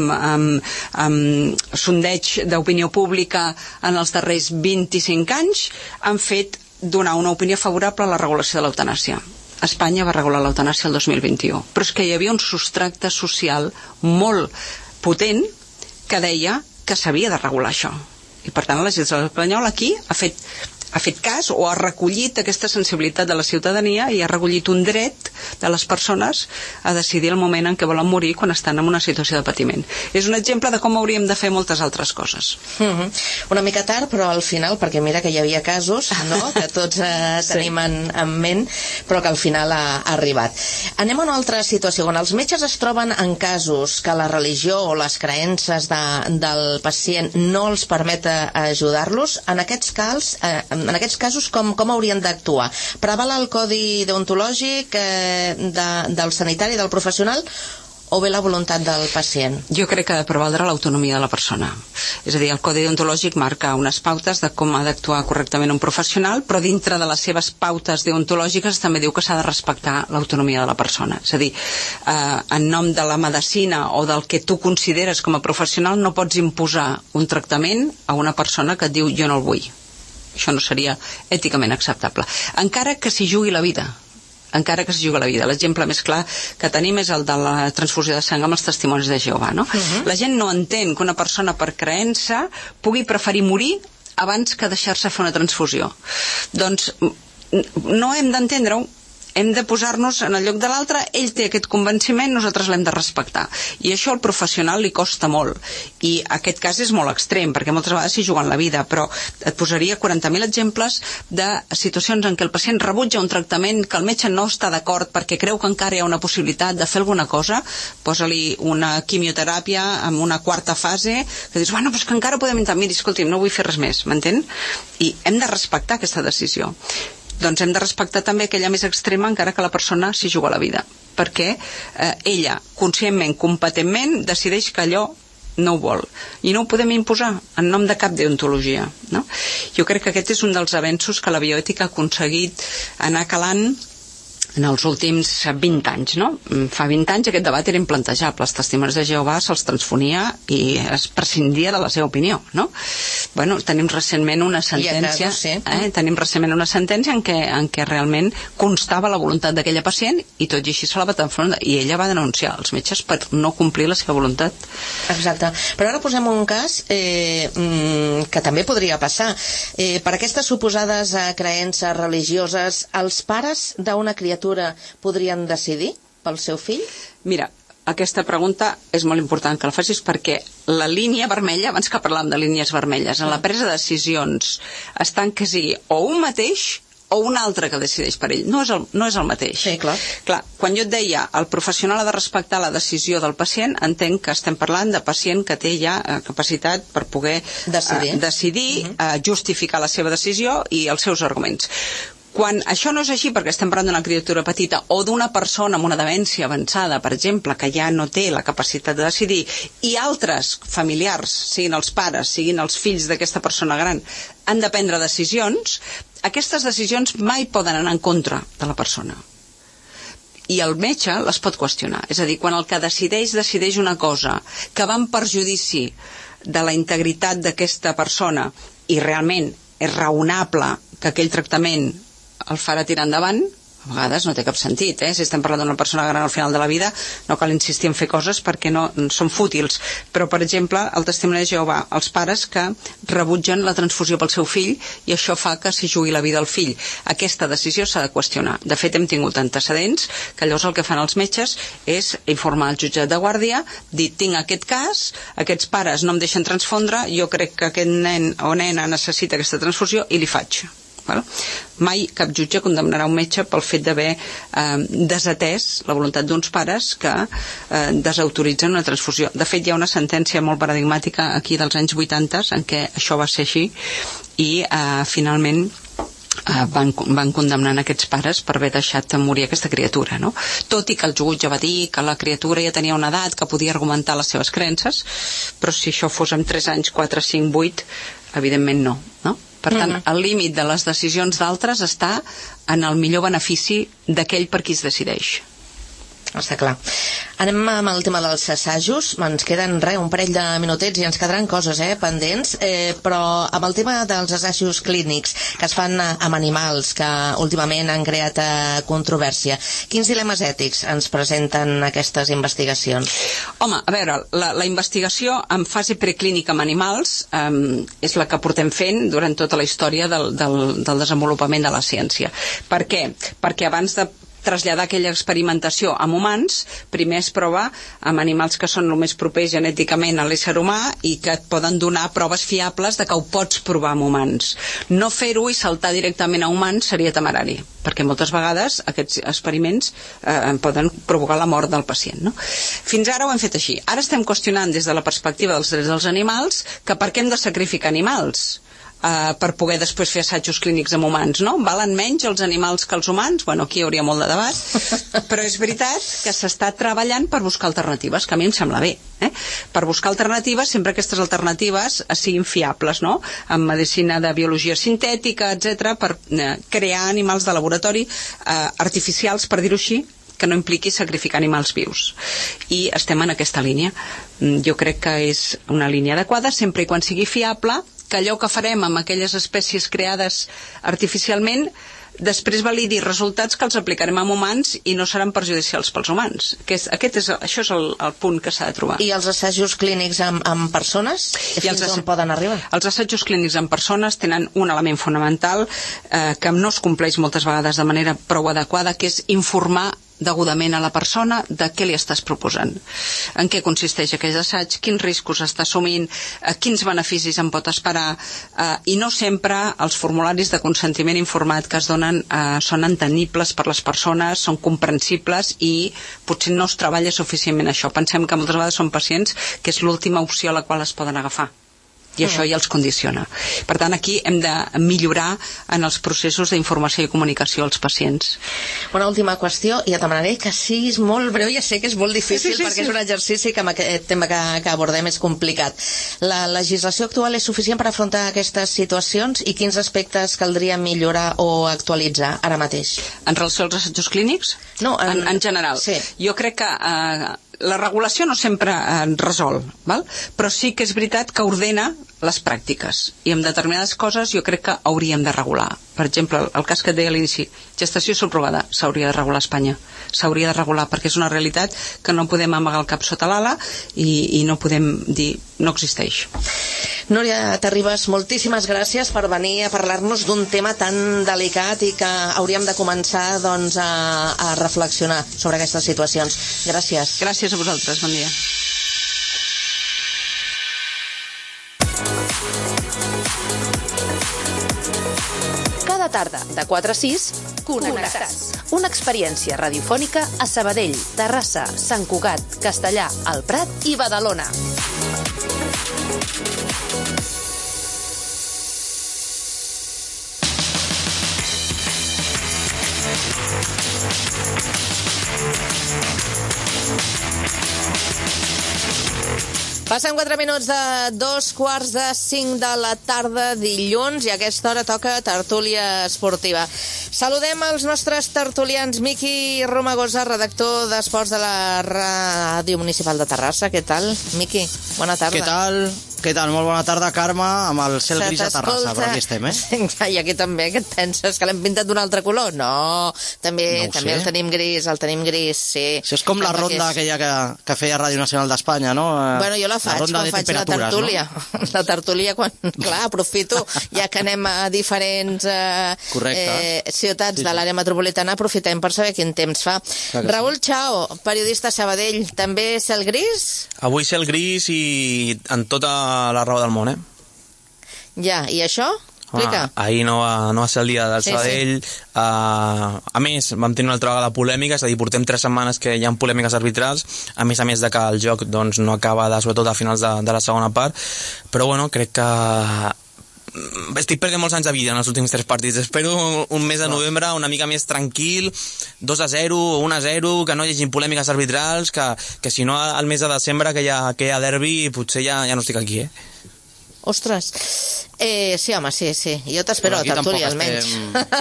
amb sondeig d'opinió pública en els darrers 25 anys, han fet donar una opinió favorable a la regulació de l'eutanàsia. Espanya va regular l'eutanàsia el 2021, però és que hi havia un substrat social molt potent que deia que s'havia de regular això. I per tant la legislació espanyola aquí ha fet cas o ha recollit aquesta sensibilitat de la ciutadania i ha recollit un dret de les persones a decidir el moment en què volen morir quan estan en una situació de patiment. És un exemple de com hauríem de fer moltes altres coses. Una mica tard, però al final, perquè mira que hi havia casos, no?, que tots tenim en ment, però que al final ha arribat. Anem a una altra situació. Quan els metges es troben en casos que la religió o les creences del pacient no els permet ajudar-los, en aquests casos com haurien d'actuar? Preval el codi deontològic del sanitari, del professional, o bé la voluntat del pacient? Jo crec que ha de prevaldre l'autonomia de la persona. És a dir, el codi deontològic marca unes pautes de com ha d'actuar correctament un professional, però dintre de les seves pautes deontològiques també diu que s'ha de respectar l'autonomia de la persona. És a dir, en nom de la medicina o del que tu consideres com a professional no pots imposar un tractament a una persona que et diu jo no el vull. Això no seria èticament acceptable. Encara que s'hi jugui la vida. L'exemple més clar que tenim és el de la transfusió de sang amb els testimonis de Jehovà, no? La gent no entén que una persona per creença pugui preferir morir abans que deixar-se fer una transfusió. Doncs no hem d'entendre-ho, hem de posar-nos en el lloc de l'altre, ell té aquest convenciment, nosaltres l'hem de respectar. I això al professional li costa molt. I aquest cas és molt extrem, perquè moltes vegades s'hi juguen la vida, però et posaria 40.000 exemples de situacions en què el pacient rebutja un tractament que el metge no està d'acord perquè creu que encara hi ha una possibilitat de fer alguna cosa, posa-li una quimioteràpia amb una quarta fase, que dius, bueno, però és que encara podem intentar, miri, escolti'm, no vull fer res més, m'entén? I hem de respectar aquesta decisió. Doncs hem de respectar també aquella més extrema encara que la persona s'hi juga la vida, perquè ella, conscientment, competentment, decideix que allò no ho vol, i no ho podem imposar en nom de cap deontologia, no? Jo crec que aquest és un dels avenços que la bioètica ha aconseguit anar calant en els últims 20 anys, no? Fa 20 anys aquest debat era implantejable, els testimonis de Jehovà se'ls transfonia i es prescindia de la seva opinió, no? Bueno, tenim recentment una sentència, en què realment constava la voluntat d'aquella pacient i tot i així se la va transfonar, i ella va denunciar els metges per no complir la seva voluntat. Exacte, però ara posem un cas que també podria passar. Per aquestes suposades creences religioses, els pares d'una criatura podrien decidir pel seu fill? Mira, aquesta pregunta és molt important que la facis perquè la línia vermella, abans que parlàvem de línies vermelles, en la presa de decisions estan que sigui o un mateix o un altre que decideix per ell. No és el mateix. Sí, clar. Clar, quan jo et deia el professional ha de respectar la decisió del pacient, entenc que estem parlant de pacient que té ja capacitat per poder decidir, justificar la seva decisió i els seus arguments. Quan això no és així, perquè estem parlant d'una criatura petita o d'una persona amb una demència avançada, per exemple, que ja no té la capacitat de decidir, i altres familiars, siguin els pares, siguin els fills d'aquesta persona gran, han de prendre decisions, aquestes decisions mai poden anar en contra de la persona. I el metge les pot qüestionar. És a dir, quan el que decideix una cosa que va en perjudici de la integritat d'aquesta persona i realment és raonable que aquell tractament el farà tirar endavant, a vegades no té cap sentit, si estem parlant d'una persona gran al final de la vida no cal insistir en fer coses perquè no són fútils, però per exemple el testimoni de Jehovà, els pares que rebutgen la transfusió pel seu fill i això fa que s'hi jugui la vida al fill, aquesta decisió s'ha de qüestionar. De fet hem tingut antecedents que llavors el que fan els metges és informar el jutjat de guàrdia, dir tinc aquest cas, aquests pares no em deixen transfondre, jo crec que aquest nen o nena necessita aquesta transfusió i li faig. Mai cap jutge condemnarà un metge pel fet d'haver desatès la voluntat d'uns pares que desautoritzen una transfusió. De fet, hi ha una sentència molt paradigmàtica aquí dels anys 80 en què això va ser així i finalment van condemnar aquests pares per haver deixat morir aquesta criatura, no? Tot i que el jutge va dir que la criatura ja tenia una edat que podia argumentar les seves creences, però si això fos en 3 anys, 4, 5, 8, evidentment no? Per tant, el límit de les decisions d'altres està en el millor benefici d'aquell per qui es decideix. Està clar. Anem amb el tema dels assajos. Ens queden un parell de minutets i ens quedaran coses pendents, però amb el tema dels assajos clínics que es fan amb animals, que últimament han creat controvèrsia, quins dilemes ètics ens presenten aquestes investigacions? Home, a veure, la investigació en fase preclínica amb animals és la que portem fent durant tota la història del desenvolupament de la ciència. Per què? Perquè abans de traslladar aquella experimentació amb humans, primer es prova amb animals que són el més propers genèticament a l'ésser humà i que et poden donar proves fiables de que ho pots provar amb humans. No fer-ho i saltar directament a humans seria temerari, perquè moltes vegades aquests experiments poden provocar la mort del pacient, no? Fins ara ho hem fet així. Ara estem qüestionant des de la perspectiva dels drets dels animals que per què hem de sacrificar animals per poder després fer assajos clínics amb humans, no? Valen menys els animals que els humans? Bueno, aquí hi hauria molt de debat, però és veritat que s'està treballant per buscar alternatives, que a mi em sembla bé, per buscar alternatives, sempre aquestes alternatives siguin fiables, no? En medicina de biologia sintètica, etc., per crear animals de laboratori artificials, per dir-ho així, que no impliqui sacrificar animals vius. I estem en aquesta línia. Jo crec que és una línia adequada, sempre i quan sigui fiable que allò que farem amb aquelles espècies creades artificialment després validi resultats que els aplicarem amb humans i no seran perjudicials pels humans. Això és el punt que s'ha de trobar. I els assajos clínics amb persones? Fins on poden arribar? Els assajos clínics amb persones tenen un element fonamental que no es compleix moltes vegades de manera prou adequada, que és informar degudament a la persona de què li estàs proposant. En què consisteix aquell assaig, quins riscos està assumint, quins beneficis en pot esperar, i no sempre els formularis de consentiment informat que es donen són entendibles per les persones, són comprensibles i potser no es treballa suficientment això. Pensem que moltes vegades són pacients que és l'última opció a la qual es poden agafar. I això ja els condiciona. Per tant, aquí hem de millorar en els processos d'informació i comunicació als pacients. Una última qüestió, i et demanaré que siguis molt breu, ja sé que és molt difícil perquè és un exercici que amb aquest tema que abordem és complicat. La legislació actual és suficient per afrontar aquestes situacions i quins aspectes caldria millorar o actualitzar ara mateix? En relació als assajos clínics? No, en general. Sí. Jo crec que la regulació no sempre resol, val? Però sí que és veritat que ordena les pràctiques, i en determinades coses jo crec que hauríem de regular. Per exemple, el cas que et deia a l'inici, gestació subrogada, s'hauria de regular a Espanya, s'hauria de regular perquè és una realitat que no podem amagar el cap sota l'ala i no podem dir no existeix. Núria Terribas, moltíssimes gràcies per venir a parlar-nos d'un tema tan delicat i que hauríem de començar doncs, a reflexionar sobre aquestes situacions. Gràcies. Gràcies a vosaltres, bon dia. Cada tarda, de 4 a 6, Connectats. Una experiència radiofònica a Sabadell, Terrassa, Sant Cugat, Castellà, El Prat i Badalona. Passen 4 minuts de 2:45 de la tarda, dilluns, i a aquesta hora toca tertúlia esportiva. Saludem els nostres tertulians. Miqui Romagosa, redactor d'Esports de la Ràdio Municipal de Terrassa. Què tal, Miqui? Bona tarda. Què tal? Molt bona tarda, Carme, amb el cel gris a Terrassa, però aquí estem, I aquí també, què et penses? Que l'hem pintat d'un altre color? No, també el tenim gris, sí. Això és com la ronda aquella que feia Ràdio Nacional d'Espanya, no? Bueno, jo la faig quan faig la tertúlia. No? La tertúlia, quan, clar, aprofito, ja que anem a diferents ciutats de l'àrea metropolitana, aprofitem per saber quin temps fa. Raül Chao, periodista a Sabadell, també cel gris? Avui cel gris i en tota la raó del món, Ja, i això? Explica. Ahir no va ser el dia del Sabadell. A més, vam tenir una altra vegada polèmica, és a dir, portem 3 setmanes que hi ha polèmiques arbitrals, a més de que el joc doncs, no acaba, sobretot a finals de la segona part, però bueno, crec que estic perdent molts anys de vida en els últims 3 partits. Espero un mes de novembre una mica més tranquil, 2-0, 1-0, que no hi hagi polèmiques arbitrals, que si no al mes de desembre que hi ha derbi, potser ja no estic aquí, Ostres, sí, home, sí. Jo t'espero a la tertúlia, almenys.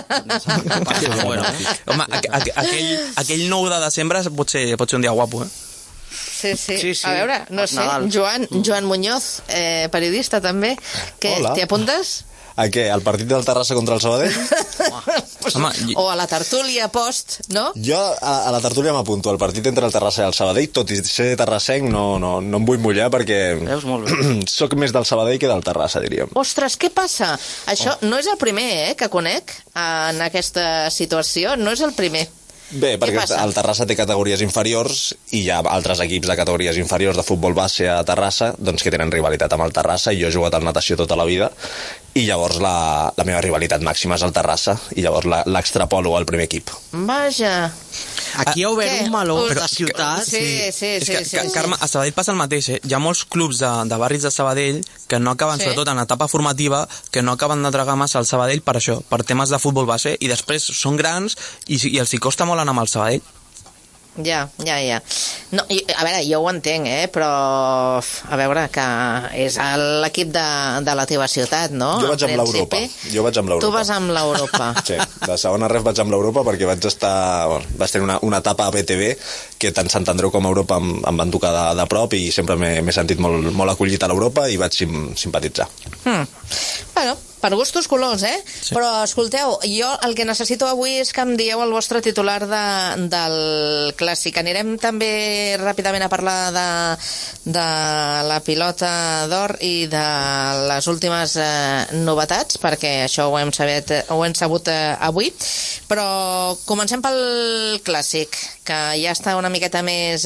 Home, aquell 9 de desembre pot ser un dia guapo, Sí. A veure, no sé, Joan Muñoz, periodista també, t'hi apuntes? A què? Al partit del Terrassa contra el Sabadell? O a la tertúlia post, no? Jo a la tertúlia m'apunto al partit entre el Terrassa i el Sabadell, tot i ser terrassenc no em vull mullar perquè soc més del Sabadell que del Terrassa, diríem. Ostres, què passa? Això no és el primer que conec en aquesta situació, no és el primer. Bé, perquè el Terrassa té categories inferiors i hi ha altres equips de categories inferiors de futbol base a Terrassa doncs, que tenen rivalitat amb el Terrassa, i jo he jugat al natació tota la vida i llavors la meva rivalitat màxima és el Terrassa i llavors l'extrapolo al primer equip. Vaja. Aquí hi ha obert un meló de ciutat. Sí. Carme, a Sabadell passa el mateix, Hi ha molts clubs de barris de Sabadell que no acaben, sobretot en etapa formativa, que no acaben de tragar massa al Sabadell per això, per temes de futbol base, i després són grans i els hi costa molt anar amb el Sabadell. Ja. No, a veure, jo ho entenc, però a veure, que és l'equip de la teva ciutat, no? Jo vaig amb l'Europa. Tu vas amb l'Europa. Sí, de segona ref vaig amb l'Europa perquè vaig tenir una etapa a BTV que tant Sant Andreu com Europa em van tocar de prop i sempre m'he sentit molt acollit a l'Europa i vaig simpatitzar. Bueno, per gustos colors, Sí. Però, escolteu, jo el que necessito avui és que em dieu el vostre titular del Clàssic. Anirem també ràpidament a parlar de la pilota d'or i de les últimes novetats, perquè això ho hem sabut avui. Però comencem pel Clàssic, que ja està una miqueta més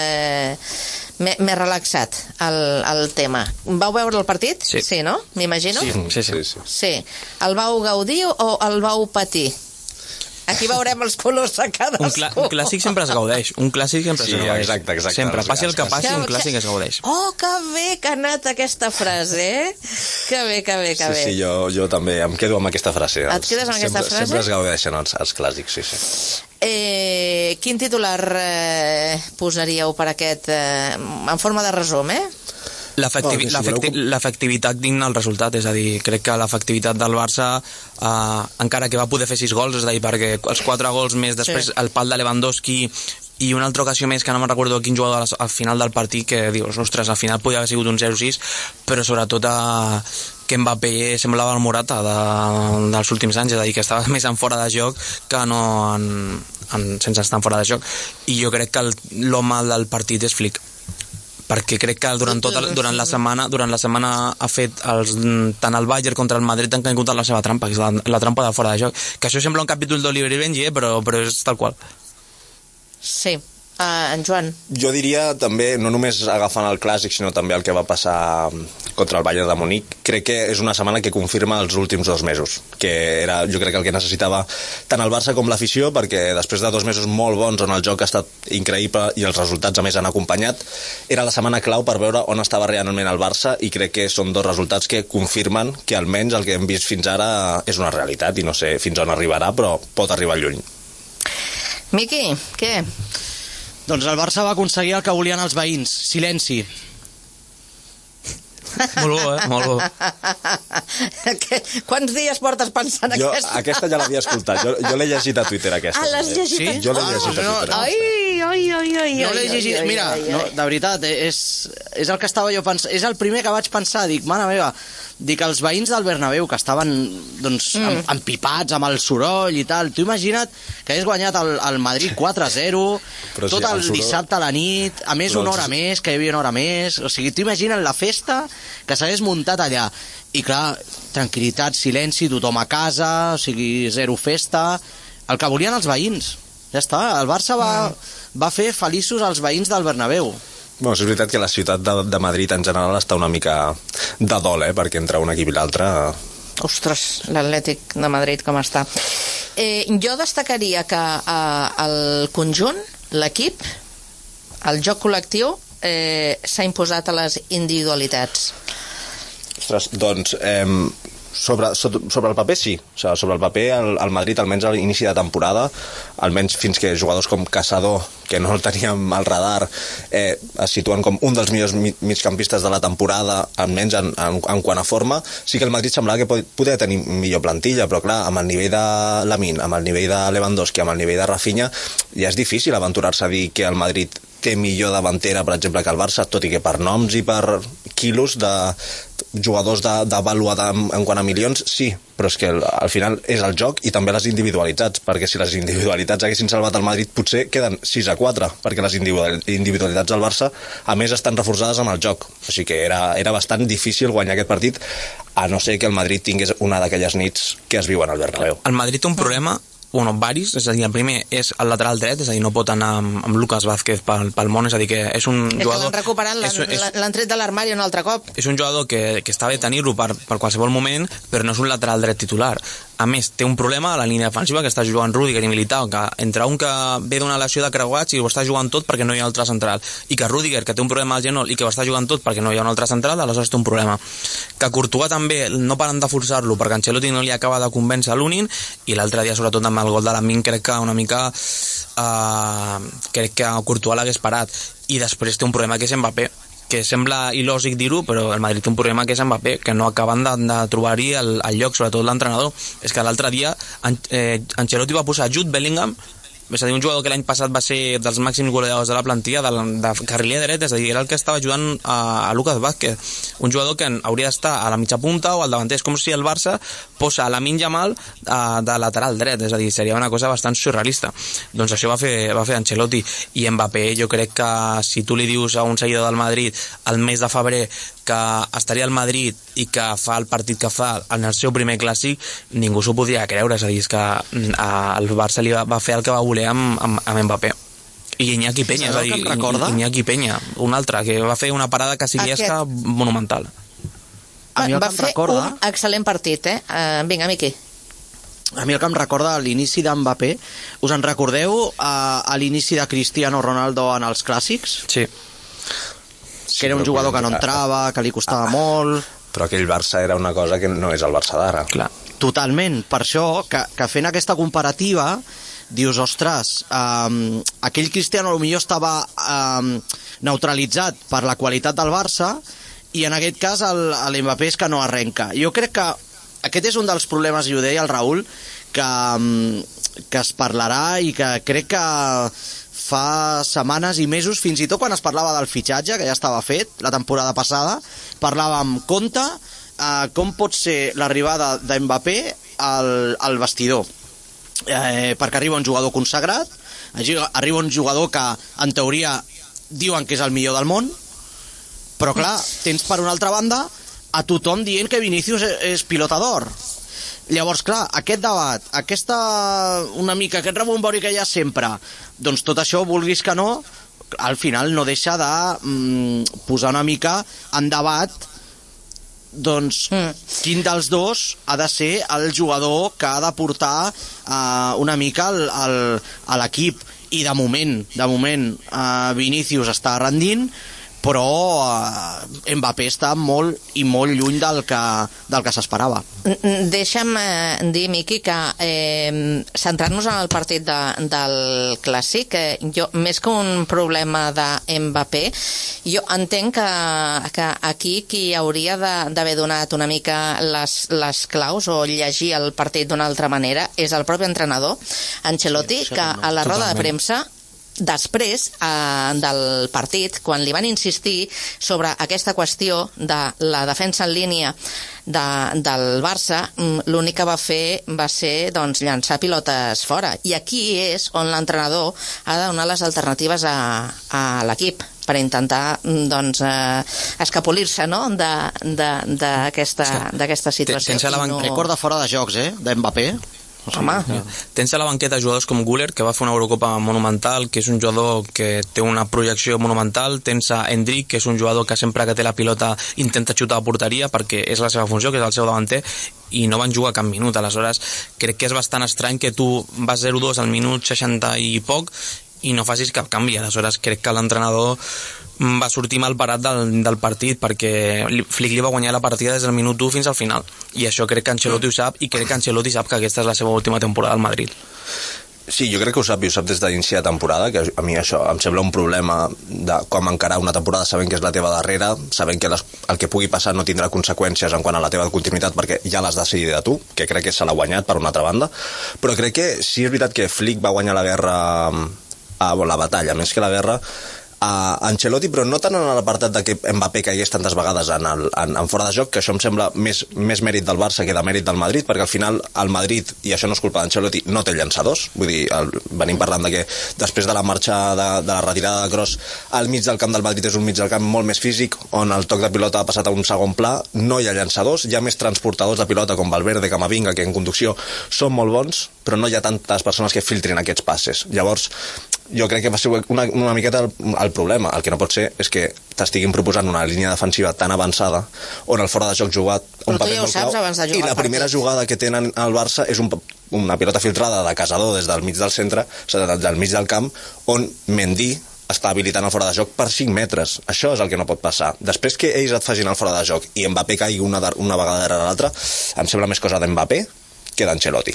relaxat el tema. Vau veure el partit? Sí, no? M'imagino? Sí. El vau gaudir o el vau patir? Aquí veurem els colors de cadascú. Un clàssic sempre es gaudeix. Un clàssic sempre es gaudeix. Exacte. Sempre, passi el que passi, un clàssic es gaudeix. Oh, que bé que ha anat aquesta frase, Que bé. Sí, jo també em quedo amb aquesta frase. Et quedes amb aquesta frase? Sempre es gaudeixen els clàssics, sí. Quin titular posaríeu per aquest, en forma de resum, L'efectivitat digna el resultat, és a dir, crec que l'efectivitat del Barça, encara que va poder fer 6 gols, és a dir, perquè els 4 gols més després el pal de Lewandowski i una altra ocasió més que no me'n recordo quin jugador al final del partit, que dius, ostres, al final podia haver sigut un 0-6, però sobretot que Mbappé semblava el Morata dels últims anys, és a dir, que estava més en fora de joc que no sense estar en fora de joc, i jo crec que l'home del partit és Flick, perquè crec que durant la setmana ha fet tant el Bayern contra el Madrid han caigut la seva trampa, que és la trampa de fora de joc, que això sembla un capítol d'Oliver i Benji, però és tal qual. Sí. En Joan? Jo diria també, no només agafant el Clàssic, sinó també el que va passar contra el Bayern de Munic, crec que és una setmana que confirma els últims 2 mesos, que era, jo crec que el que necessitava tant el Barça com l'afició, perquè després de 2 mesos molt bons on el joc ha estat increïble i els resultats a més han acompanyat, era la setmana clau per veure on estava realment el Barça, i crec que són 2 resultats que confirmen que almenys el que hem vist fins ara és una realitat, i no sé fins on arribarà, però pot arribar lluny. Miqui, què? Doncs el Barça va aconseguir el que volien els veïns, silenci. Molt bo, Molt bo. Quants dies portes pensant aquesta? Aquesta ja l'havia escoltat, jo l'he llegit a Twitter, aquesta. L'has llegit? Sí? Jo l'he llegit a Twitter. No l'he llegit, mira, de veritat, és el que estava jo pensant, és el primer que vaig pensar, dic, mare meva, dic, els veïns del Bernabéu, que estaven empipats amb el soroll i tal, tu imagina't que hagués guanyat el Madrid 4-0, tot el dissabte a la nit, a més una hora més, que hi havia una hora més, o sigui, tu imagina't la festa que s'hagués muntat allà, i clar, tranquil·litat, silenci, tothom a casa, o sigui, 0 festa, el que volien els veïns, ja està, el Barça va fer feliços als veïns del Bernabéu. Bueno, és veritat que la ciutat de Madrid en general està una mica de dol, perquè entre un equip i l'altre... Ostres, l'Atlètic de Madrid com està. Jo destacaria que el conjunt, l'equip, el joc col·lectiu, s'ha imposat a les individualitats. Ostres, doncs... Sobre el paper sí, sobre el paper el Madrid almenys a l'inici de temporada, almenys fins que jugadors com Casado, que no el teníem al radar, es situen com un dels millors migcampistes de la temporada, almenys en quant a forma. Sí que el Madrid semblava que podia tenir millor plantilla, però clar, amb el nivell de Lamine, amb el nivell de Lewandowski, amb el nivell de Rafinha, ja és difícil aventurar-se a dir que el Madrid té millor davantera, per exemple, que el Barça, tot i que per noms i per quilos de jugadors de vàlua en quant a milions, sí, però és que al final és el joc i també les individualitats, perquè si les individualitats haguessin salvat el Madrid potser queden 6-4, perquè les individualitats del Barça a més estan reforçades amb el joc, així que era bastant difícil guanyar aquest partit, a no ser que el Madrid tingués una d'aquelles nits que es viuen al Bernabéu. El Madrid té un problema, varis, és a dir, el primer és el lateral dret, és a dir, no pot anar amb Lucas Vázquez pel món, és a dir, que és un jugador... És que l'han recuperat, l'han tret de l'armari un altre cop. És un jugador que està bé tenir-lo per qualsevol moment, però no és un lateral dret titular. A més, té un problema a la línia defensiva, que està jugant Rüdiger i Militao, que entre un que ve d'una lesió de creuats i ho està jugant tot perquè no hi ha altre central, i que Rüdiger, que té un problema al genoll i que ho està jugant tot perquè no hi ha un altre central, aleshores té un problema. Que Courtois també no paren de forçar-lo perquè Ancelotti no li acaba de convèncer l'Unin, i l'altre dia, sobretot amb el gol de Lamine, crec que una mica crec que Courtois l'hagués parat. I després té un problema que és Mbappé, que sembla il·lògic dir-ho, però el Madrid té un problema que és Mbappé, que no acaben de trobar-hi el lloc, sobretot l'entrenador. És que l'altre dia Ancelotti va posar Jude Bellingham és a dir, un jugador que l'any passat va ser dels màxims goleadors de la plantilla, de carriler dret, és a dir, era el que estava ajudant a Lucas Vázquez, un jugador que hauria d'estar a la mitja punta o al davanter. És com si el Barça posa a Lamine Yamal de lateral dret, és a dir, seria una cosa bastant surrealista. Doncs això va fer Ancelotti. I Mbappé, jo crec que si tu li dius a un seguidor del Madrid el mes de febrer que estaria al Madrid i que fa el partit que fa en el seu primer clàssic, ningú s'ho podia creure. És a dir, és que el Barça li va fer el que va voler amb Mbappé. I Iñaki Peña, és a dir, Iñaki Peña, un altre, que va fer una parada casillesca monumental. Va fer un excel·lent partit, Vinga, Miqui. A mi el que em recorda l'inici d'Mbappé, us en recordeu a l'inici de Cristiano Ronaldo en els clàssics? Sí. Que era un jugador que no entrava, que li costava molt... Però aquell Barça era una cosa que no és el Barça d'ara. Clar. Totalment, per això que fent aquesta comparativa dius, ostres, aquell Cristiano potser estava neutralitzat per la qualitat del Barça i en aquest cas l'Mbappé és que no arrenca. Jo crec que aquest és un dels problemes, i ho deia el Raül, que es parlarà i que crec que fa setmanes i mesos, fins i tot quan es parlava del fitxatge, que ja estava fet la temporada passada, parlàvem compte com pot ser l'arribada d'Mbappé al vestidor, perquè arriba un jugador consagrat, arriba un jugador que en teoria diuen que és el millor del món, però clar, tens per una altra banda a tothom dient que Vinícius és pilota d'or. Llavors, clar, aquest debat, una mica, aquest rebombori que hi ha sempre, doncs tot això, vulguis que no, al final no deixa de posar una mica en debat doncs quin dels dos ha de ser el jugador que ha de portar una mica a l'equip. I de moment Vinícius està rendint, però Mbappé està molt i molt lluny del que s'esperava. Deixa'm dir, Miqui, que centrant-nos en el partit del Clàssic, jo, més que un problema de Mbappé, jo entenc que aquí qui hauria d'haver donat una mica les claus o llegir el partit d'una altra manera és el propi entrenador, Ancelotti, que a la roda de premsa després del partit, quan li van insistir sobre aquesta qüestió de la defensa en línia del Barça, l'únic que va fer va ser llançar pilotes fora, i aquí és on l'entrenador ha de donar les alternatives a l'equip per intentar escapolir-se d'aquesta situació. Recorda fora de jocs, d'Mbappé. Home. Tens a la banqueta jugadors com Güler, que va fer una Eurocopa monumental, que és un jugador que té una projecció monumental. Tens a Endrick, que és un jugador que sempre que té la pilota intenta xutar a porteria perquè és la seva funció, que és el seu davanter, i no van jugar cap minut. Aleshores crec que és bastant estrany que tu vas 0-2 al minut 60 i poc i no facis cap canvi. Aleshores crec que l'entrenador va sortir mal parat del partit, perquè Flick li va guanyar la partida des del minut 1 fins al final, i això crec que Ancelotti ho sap, i crec que Ancelotti sap que aquesta és la seva última temporada al Madrid. Sí, jo crec que ho sap, i ho sap des d'inici de temporada, que a mi això em sembla un problema de com encarar una temporada sabent que és la teva darrera, sabent que el que pugui passar no tindrà conseqüències en quant a la teva continuïtat, perquè ja l'has decidida tu, que crec que se l'ha guanyat per una altra banda, però crec que sí és veritat que Flick va guanyar la guerra, la batalla, més que la guerra, a Ancelotti, però no tant en l'apartat de que Mbappé caigués tantes vegades en fora de joc, que això em sembla més mèrit del Barça que de mèrit del Madrid, perquè al final el Madrid, i això no és culpa d'Ancelotti, no té llançadors. Vull dir, venim parlant de que després de la marxa de la retirada de Kroos, al mig del camp del Madrid és un mig del camp molt més físic, on el toc de pilota ha passat a un segon pla, no hi ha llançadors, hi ha més transportadors de pilota com Valverde, Camavinga, que en conducció són molt bons, però no hi ha tantes persones que filtrin aquests passes. Llavors, jo crec que va ser una miqueta el problema. El que no pot ser és que t'estiguin proposant una línia defensiva tan avançada on el fora de joc jugat un paper molt clau, i la primera jugada que tenen al Barça és una pilota filtrada de Casador des del mig del centre, del mig del camp, on Mendy està habilitant el fora de joc per 5 metres. Això és el que no pot passar. Després que ells et facin el fora de joc i Mbappé caigui una vegada darrere l'altra, em sembla més cosa d'Mbappé que d'Ancelotti.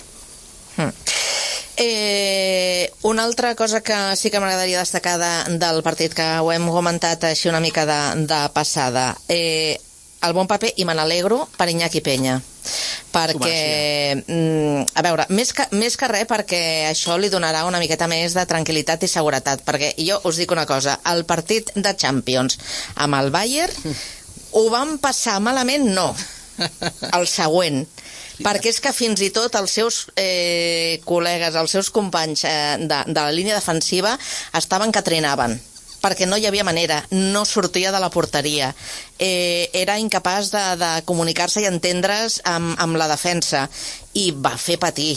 Una altra cosa que sí que m'agradaria destacar del partit, que ho hem comentat així una mica de passada, el bon paper, i me n'alegro per Iñaki Peña. perquè, a veure, més que res perquè això li donarà una miqueta més de tranquil·litat i seguretat, perquè jo us dic una cosa, el partit de Champions amb el Bayern ho van passar malament? No, el següent, perquè és que fins i tot els seus col·legues, els seus companys de la línia defensiva estaven que trinaven, perquè no hi havia manera, no sortia de la porteria, era incapaç de comunicar-se i entendre's amb la defensa, i va fer patir,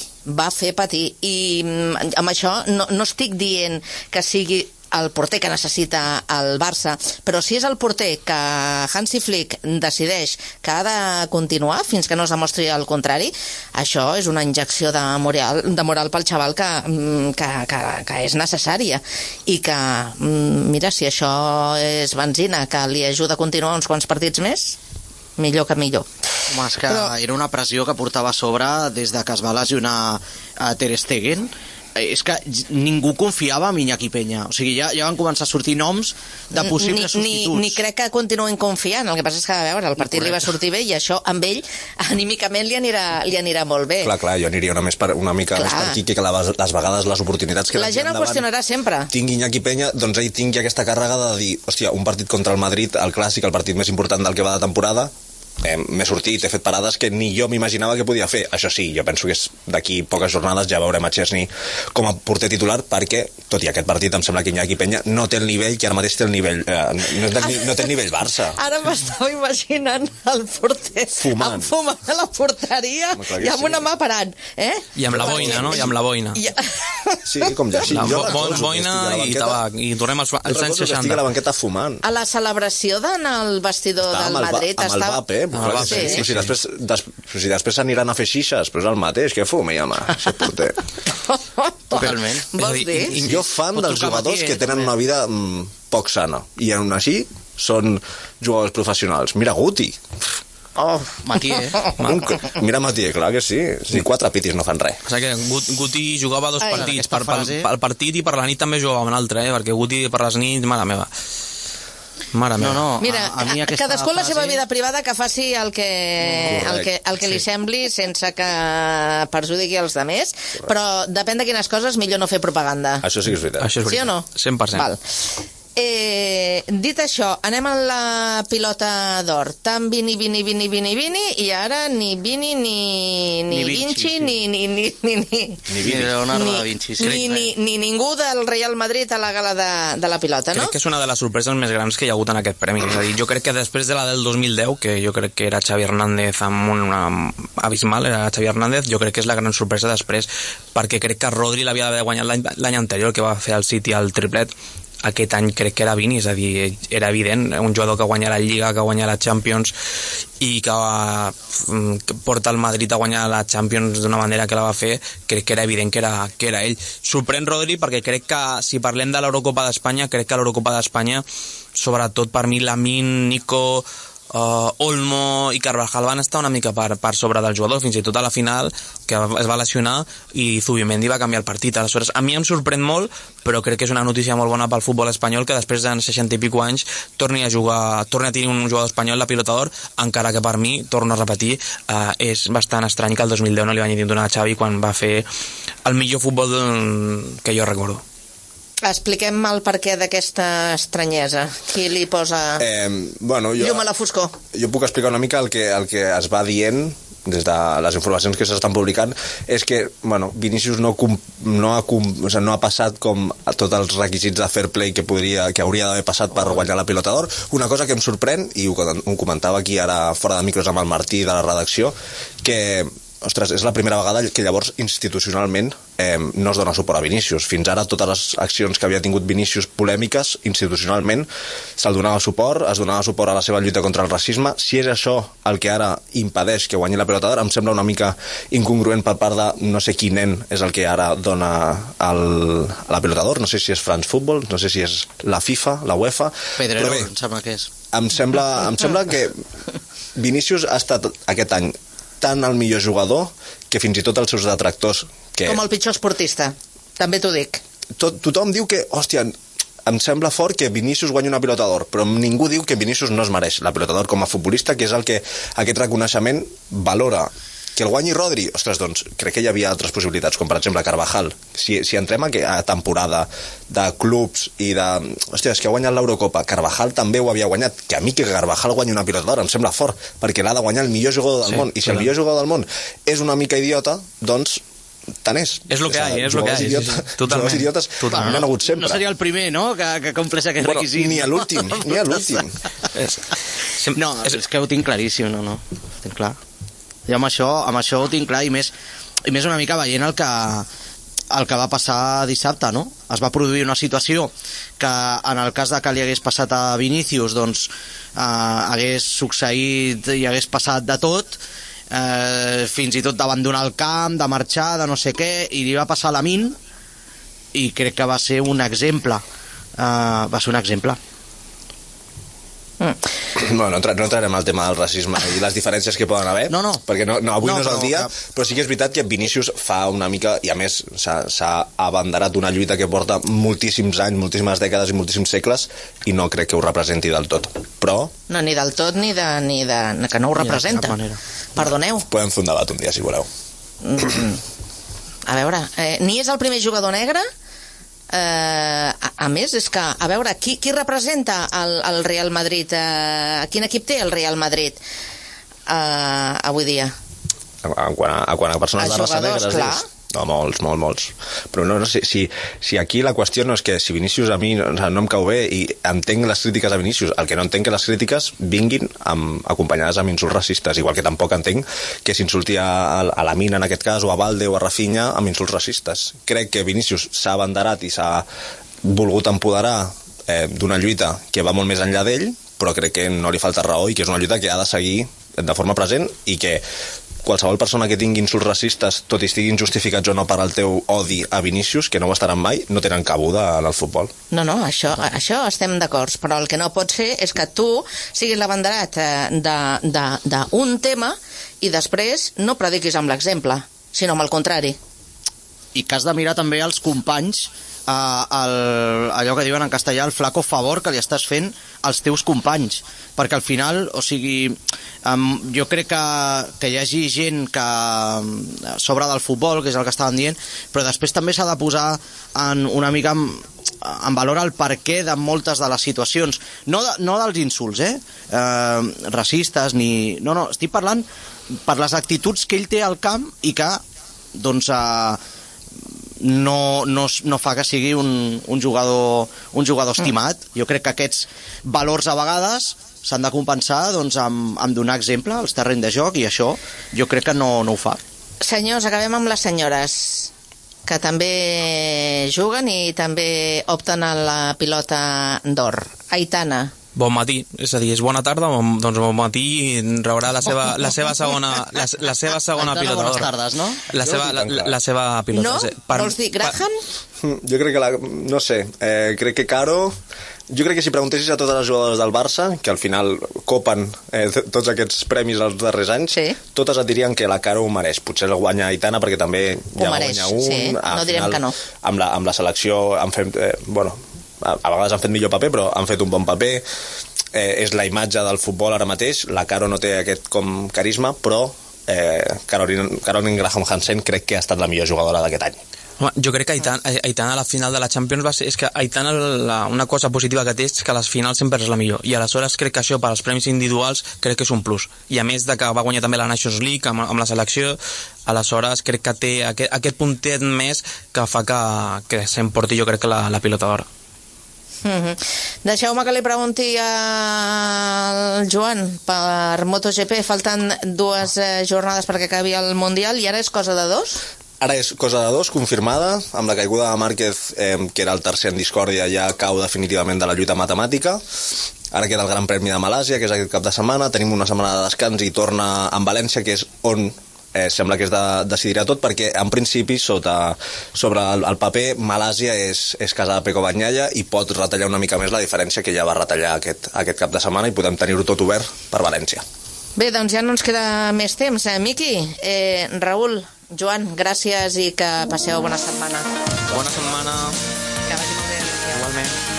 i amb això no estic dient que sigui el porter que necessita el Barça, però si és el porter que Hansi Flick decideix que ha de continuar fins que no es demostri el contrari, això és una injecció de moral pel xaval que és necessària, i que mira, si això és benzina que li ajuda a continuar uns quants partits més, millor que millor. Home, és que era una pressió que portava a sobre des de que es va lesionar a Ter Stegen. És que ningú confiava en Iñaki Peña, o sigui, ja van començar a sortir noms de possibles substituts. Ni crec que continuïn confiant, el que passa és que, a veure, el partit li va sortir bé i això amb ell anímicament li anirà molt bé. Clar, jo aniria una mica més per aquí, que les vegades les oportunitats que la gent el qüestionarà sempre. Tingui Iñaki Peña, doncs ell tingui aquesta càrrega de dir, hòstia, un partit contra el Madrid, el clàssic, el partit més important del que va de temporada, m'he sortit, he fet parades que ni jo m'imaginava que podia fer. Això sí, jo penso que d'aquí poques jornades ja veurem a Chesney com a porter titular, perquè, tot i aquest partit, em sembla que Iñaki Peña no té el nivell que ara mateix té el nivell no té el nivell Barça. Ara m'estava imaginant el porter fumant a la porteria i amb una mà parant, i amb la boina, no? I amb la boina. Sí, com ja sí. Boina i tabac, i tornem als anys 60. Estic a la banqueta fumant. A la celebració del vestidor del Madrid amb el Vape, si després s'aniran a fer xixes, però és el mateix, que fumi, home, ser porter. Totalment. Vols dir? Jo fan dels jugadors que tenen una vida poc sana, i aún així són jugadors professionals. Mira Guti. Matié. Mira Matié, clar que sí. Si 4 pitis no fan res. O sigui que Guti jugava 2 partits, pel partit, i per la nit també jugava un altre, perquè Guti per les nits, mare meva. Mira, cadascú la seva vida privada que faci el que li sembli sense que perjudiqui els altres, però depèn de quines coses millor no fer propaganda. Això sí que és veritat. Sí o no? 100%. Val. Dit això, anem a la pilota d'or. Tant Vini, i ara ni Vini, ni Vinci, ni Leonardo da Vinci, ni ningú del Real Madrid a la gala de la pilota, no? Crec que és una de les sorpreses més grans que hi ha hagut en aquest premi. És a dir, jo crec que després de la del 2010, que jo crec que era Xavi Hernández amb una abismal, era Xavi Hernández, jo crec que és la gran sorpresa després, perquè crec que Rodri l'havia d'haver guanyat l'any anterior, que va fer al City el triplet. Aquest any crec que era Vini, és a dir, era evident, un jugador que guanya la Lliga, que guanya la Champions i que porta el Madrid a guanyar la Champions d'una manera que la va fer, crec que era evident que era ell. Sorprèn Rodri perquè crec que si parlem de l'Eurocopa d'Espanya, crec que l'Eurocopa d'Espanya, sobretot per mi Lamine, Nico, Olmo i Carvajal van estar una mica per sobre del jugador, fins i tot a la final, que es va lesionar i Zubimendi va canviar el partit. Aleshores, a mi em sorprèn molt, però crec que és una notícia molt bona pel futbol espanyol que després de 60 i pico anys torni a tenir un jugador espanyol la pilota d'or, encara que per mi, torno a repetir, és bastant estrany que el 2010 no li van donar a Xavi quan va fer el millor futbol que jo recordo. Expliquem el perquè d'aquesta estranyesa. Qui li posa llum a la foscor? Jo puc explicar una mica el que es va dient des de les informacions que s'estan publicant, és que Vinícius no ha passat com a tots els requisits de fair play que hauria d'haver passat per guanyar la pilota d'or. Una cosa que em sorprèn, i ho comentava aquí ara fora de micros amb el Martí de la redacció, que ostres, és la primera vegada que llavors institucionalment no es dona suport a Vinícius. Fins ara totes les accions que havia tingut Vinícius polèmiques, institucionalment se'l donava suport, es donava suport a la seva lluita contra el racisme. Si és això el que ara impedeix que guanyi la pilota d'or, em sembla una mica incongruent per part de no sé quin nen és el que ara dona la pilota d'or, no sé si és France Football, no sé si és la FIFA, la UEFA. Pedrerol, em sembla que és. Em sembla que Vinícius ha estat aquest any tant el millor jugador que fins i tot els seus detractors... Com el pitjor esportista, també t'ho dic. Tothom diu que, hòstia, em sembla fort que Vinícius guanyi una pilota d'or, però ningú diu que Vinícius no es mereix la pilota d'or com a futbolista, que és el que aquest reconeixement valora. Que el guanyi Rodri, ostres, doncs crec que hi havia altres possibilitats, com per exemple Carvajal. Si entrem a temporada de clubs i de... Hòstia, és que ha guanyat l'Eurocopa, Carvajal també ho havia guanyat, que a mi que Carvajal guanyi una pilota d'or em sembla fort, perquè l'ha de guanyar el millor jugador del món, i si el millor jugador del món és una mica idiota, doncs tant és. És el que hi ha, és el que hi ha. Totalment. Els idiotes n'han hagut sempre. No seria el primer, no?, que compleix aquest requisit. Ni a l'últim, ni a l'últim. No, és que ho tinc claríssim, no, ho tinc clar. Jo amb això ho tinc clar, i més una mica veient el que va passar dissabte, no? Es va produir una situació que en el cas de que li hagués passat a Vinícius, doncs hagués succeït i hagués passat de tot, fins i tot d'abandonar el camp, de marxar, de no sé què, i li va passar a Lamine, i crec que va ser un exemple. No entrarem al tema del racisme i les diferències que poden haver, perquè avui no és el dia, però sí que és veritat que Vinícius fa una mica, i a més s'ha abanderat d'una lluita que porta moltíssims anys, moltíssimes dècades i moltíssims segles, i no crec que ho representi del tot, però... No, ni del tot ni de que no ho representa. Perdoneu. Podem fer un debat un dia, si voleu. A veure, ni és el primer jugador negre. A més, és que, a veure, qui representa el Real Madrid? Quin equip té el Real Madrid avui dia? En quant a persones de raça negra, dius? No, molts. Però no sé, si aquí la qüestió no és que si Vinícius a mi no em cau bé i entenc les crítiques a Vinícius, el que no entenc que les crítiques vinguin acompanyades amb insults racistes, igual que tampoc entenc que s'insulti a Lamine en aquest cas, o a Valde o a Rafinha amb insults racistes. Crec que Vinícius s'ha abanderat i s'ha volgut empoderar d'una lluita que va molt més enllà d'ell, però crec que no li falta raó i que és una lluita que ha de seguir de forma present, i que qualsevol persona que tingui insults racistes, tot i estiguin justificats o no per al teu odi a Vinícius, que no ho estaran mai, no tenen cabuda en el futbol. No, això estem d'acord, però el que no pot ser és que tu siguis l'abanderat d'un tema i després no prediquis amb l'exemple, sinó amb el contrari. I que has de mirar també els companys, allò que diuen en castellà, el flaco favor que li estàs fent als teus companys, perquè al final, o sigui, jo crec que hi hagi gent que sobre del futbol, que és el que estaven dient, però després també s'ha de posar una mica en valor el perquè de moltes de les situacions, no dels insults, racistes, ni... No, estic parlant per les actituds que ell té al camp i que, doncs, no fa que sigui un jugador estimat. Jo crec que aquests valors a vegades s'han de compensar, doncs, amb donar exemple als terrenys de joc, i això jo crec que no ho fa. Senyors, acabem amb les senyores, que també juguen i també opten a la pilota d'or. Aitana. Bon matí, és a dir, és bona tarda, doncs bon matí rebrà la seva segona pilota d'or. Bones tardes, no? La seva pilota. No? Vols dir Graham? Jo crec que no sé, crec que Caro... Jo crec que si preguntessis a totes les jugadores del Barça, que al final copen tots aquests premis els darrers anys, totes et dirien que la Caro ho mereix. Potser el guanya Aitana perquè també ja va guanyar un. Sí, no direm que no. Amb la selecció han fet... a vegades han fet millor paper, però han fet un bon paper. És la imatge del futbol ara mateix. La Caro no té aquest com carisma, però Caroline Graham Hansen crec que ha estat la millor jugadora d'aquest any. Jo crec que Aitana a la final de la Champions és que Aitana una cosa positiva que té és que a les finals sempre és la millor, i aleshores crec que això per als premis individuals crec que és un plus, i a més de que va guanyar també la Nations League amb la selecció, aleshores crec que té aquest puntet més que fa que s'emporti jo crec que la pilota d'or. Deixeu-me que li pregunti al Joan per MotoGP. Falten 2 jornades perquè acabi el Mundial i ara és cosa de 2? Ara és cosa de 2, confirmada, amb la caiguda de Márquez, que era el tercer en discòrdia, ja cau definitivament de la lluita matemàtica. Ara queda el Gran Premi de Malàsia, que és aquest cap de setmana, tenim una setmana de descans i torna en València, que és on sembla que es decidirà tot, perquè en principi sobre el paper Malàsia és casa de Pecco Bagnaia i pot retallar una mica més la diferència que ja va retallar aquest cap de setmana, i podem tenir-ho tot obert per València. Bé, doncs ja no ens queda més temps. Miqui, Raül, Joan, gràcies i que passeu bona setmana. Bona setmana. Que vagi molt bé. Igualment.